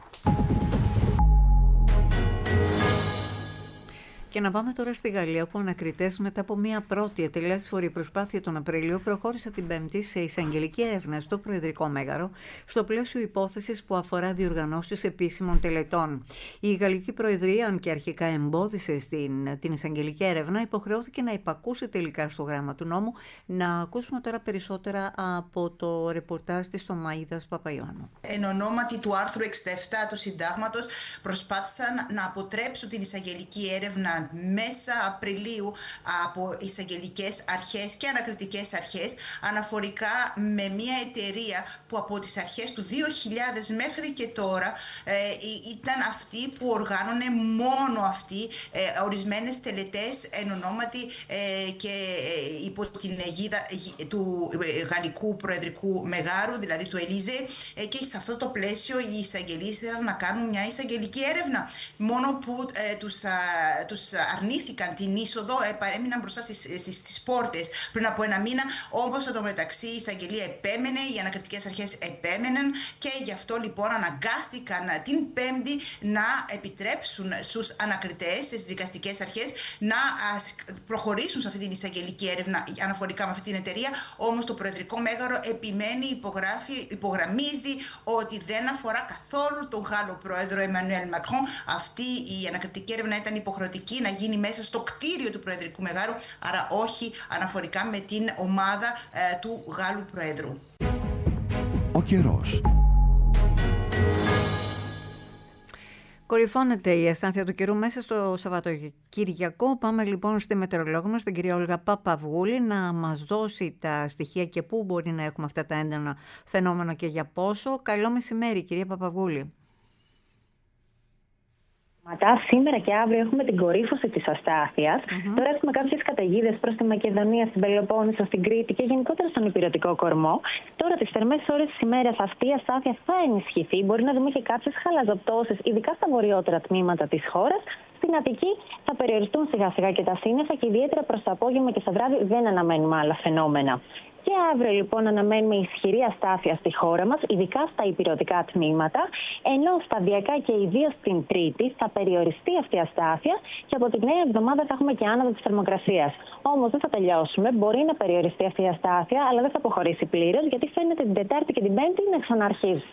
Και να πάμε τώρα στη Γαλλία, όπου ανακριτές μετά από μια πρώτη ατελέσφορη προσπάθεια τον Απρίλιο προχώρησε την Πέμπτη σε εισαγγελική έρευνα στο Προεδρικό Μέγαρο, στο πλαίσιο υπόθεσης που αφορά διοργανώσεις επίσημων τελετών. Η Γαλλική Προεδρία, αν και αρχικά εμπόδισε την εισαγγελική έρευνα, υποχρεώθηκε να υπακούσει τελικά στο γράμμα του νόμου. Να ακούσουμε τώρα περισσότερα από το ρεπορτάζ της Σωμαΐδας Παπαϊωάννου. Εν ονόματι του άρθρου 67 του Συντάγματος, προσπάθησαν να αποτρέψουν την εισαγγελική έρευνα μέσα Απριλίου από εισαγγελικές αρχές και ανακριτικές αρχές, αναφορικά με μια εταιρεία που από τις αρχές του 2000 μέχρι και τώρα ήταν αυτή που οργάνωνε μόνο αυτή ορισμένες τελετές εν ονόματι και υπό την αιγίδα του Γαλλικού Προεδρικού Μεγάρου, δηλαδή του Ελίζε, και σε αυτό το πλαίσιο οι εισαγγελείς ήθελαν να κάνουν μια εισαγγελική έρευνα, μόνο που τους αρνήθηκαν την είσοδο, παρέμειναν μπροστά στις πόρτες πριν από ένα μήνα. Όμως εδώ μεταξύ η εισαγγελία επέμενε, οι ανακριτικές αρχές επέμεναν και γι' αυτό λοιπόν αναγκάστηκαν την Πέμπτη να επιτρέψουν στους ανακριτές, στις δικαστικές αρχές, να προχωρήσουν σε αυτή την εισαγγελική έρευνα αναφορικά με αυτή την εταιρεία. Όμως το Προεδρικό Μέγαρο επιμένει, υπογραμμίζει ότι δεν αφορά καθόλου τον Γάλλο Πρόεδρο Εμμανουέλ Μακρόν. Αυτή η ανακριτική έρευνα ήταν υποχρεωτική να γίνει μέσα στο κτίριο του Προεδρικού Μεγάρου, άρα όχι αναφορικά με την ομάδα του Γάλλου Προέδρου. Ο καιρός. Κορυφώνεται η αστάθεια του καιρού μέσα στο Σαββατοκυριακό. Πάμε λοιπόν στη μετεωρολόγο μας, την κυρία Όλγα Παπαυγούλη, να μας δώσει τα στοιχεία και πού μπορεί να έχουμε αυτά τα έντονα φαινόμενα και για πόσο. Καλό μεσημέρι, κυρία Παπαυγούλη. Σήμερα και αύριο έχουμε την κορύφωση της αστάθειας. Τώρα έχουμε κάποιες καταιγίδες προς τη Μακεδονία, στην Πελοπόννησο, στην Κρήτη και γενικότερα στον Ηπειρωτικό κορμό. Τώρα τις θερμές ώρες της ημέρας αυτή η αστάθεια θα ενισχυθεί. Μπορεί να δούμε και κάποιες χαλαζοπτώσεις, ειδικά στα βορειότερα τμήματα της χώρας. Στην Αττική θα περιοριστούν σιγά σιγά και τα σύννεφα και ιδιαίτερα προς το απόγευμα και στο βράδυ δεν αναμένουμε άλλα φαινόμενα. Και αύριο λοιπόν αναμένουμε ισχυρή αστάθεια στη χώρα μας, ειδικά στα ηπειρωτικά τμήματα, ενώ σταδιακά και ιδίως την Τρίτη θα περιοριστεί αυτή η αστάθεια και από την νέα εβδομάδα θα έχουμε και άνοδο της θερμοκρασίας. Όμως δεν θα τελειώσουμε, μπορεί να περιοριστεί αυτή η αστάθεια, αλλά δεν θα αποχωρήσει πλήρως, γιατί φαίνεται την Τετάρτη και την Πέμπτη να ξαναρχίζει.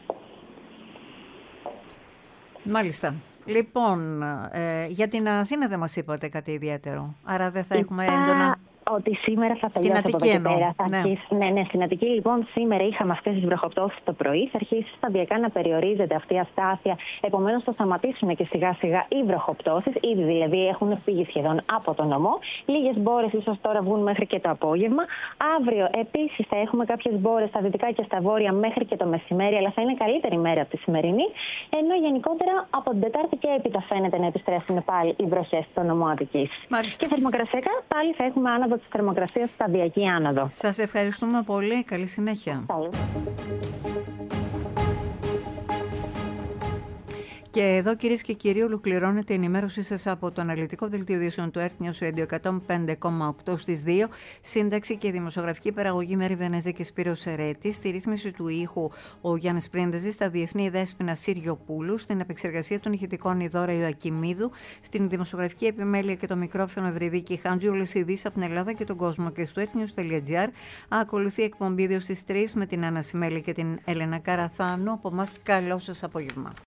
Μάλιστα. Λοιπόν, για την Αθήνα δεν μας είπατε κάτι ιδιαίτερο, άρα δεν θα έχουμε έντονα. ότι σήμερα θα τελειώσει από εδώ και πέρα. Ναι, στην Αττική λοιπόν σήμερα είχαμε αυτές τις βροχοπτώσεις το πρωί. Θα αρχίσει σταδιακά να περιορίζεται αυτή η αστάθεια. Επομένως θα σταματήσουν και σιγά σιγά οι βροχοπτώσεις. Ήδη δηλαδή έχουν φύγει σχεδόν από τον νομό. Λίγες μπόρες ίσως τώρα βγουν μέχρι και το απόγευμα. Αύριο επίσης θα έχουμε κάποιες μπόρες στα δυτικά και στα βόρεια μέχρι και το μεσημέρι, αλλά θα είναι καλύτερη μέρα από τη σημερινή. Ενώ γενικότερα από την Τετάρτη και έπειτα φαίνεται να επιστρέφουν πάλι οι βροχές στο νομό Αττικής. Και θερμοκρασιακά πάλι θα έχουμε άνοδο της θερμοκρασίας, σταδιακή άνοδο. Σας ευχαριστούμε πολύ. Καλή συνέχεια. Και εδώ, κυρίες και κύριοι, ολοκληρώνεται η ενημέρωσή σας από το αναλυτικό δελτίο ειδήσεων του Earth News Radio 105,8 στις 2. Σύνταξη και δημοσιογραφική παραγωγή Μέρη Βενέζη και Σπύρος Σερέτη. Στη ρύθμιση του ήχου ο Γιάννης Πρίντεζης, στα διεθνή Δέσποινα Σύριοπούλου. Στην επεξεργασία των ηχητικών η Δώρα Ιωακιμίδου. Στην δημοσιογραφική επιμέλεια και το μικρόφωνο Ευρυδίκη Χάντζη. Όλες οι ειδήσεις από την Ελλάδα και τον κόσμο. Και στο earthnews.gr ακολουθεί εκπομπή 2 στις 3 με την Άννα Σιμέλη και την Έλενα Καραθάνου. Από εμάς, καλό σας απόγευμα.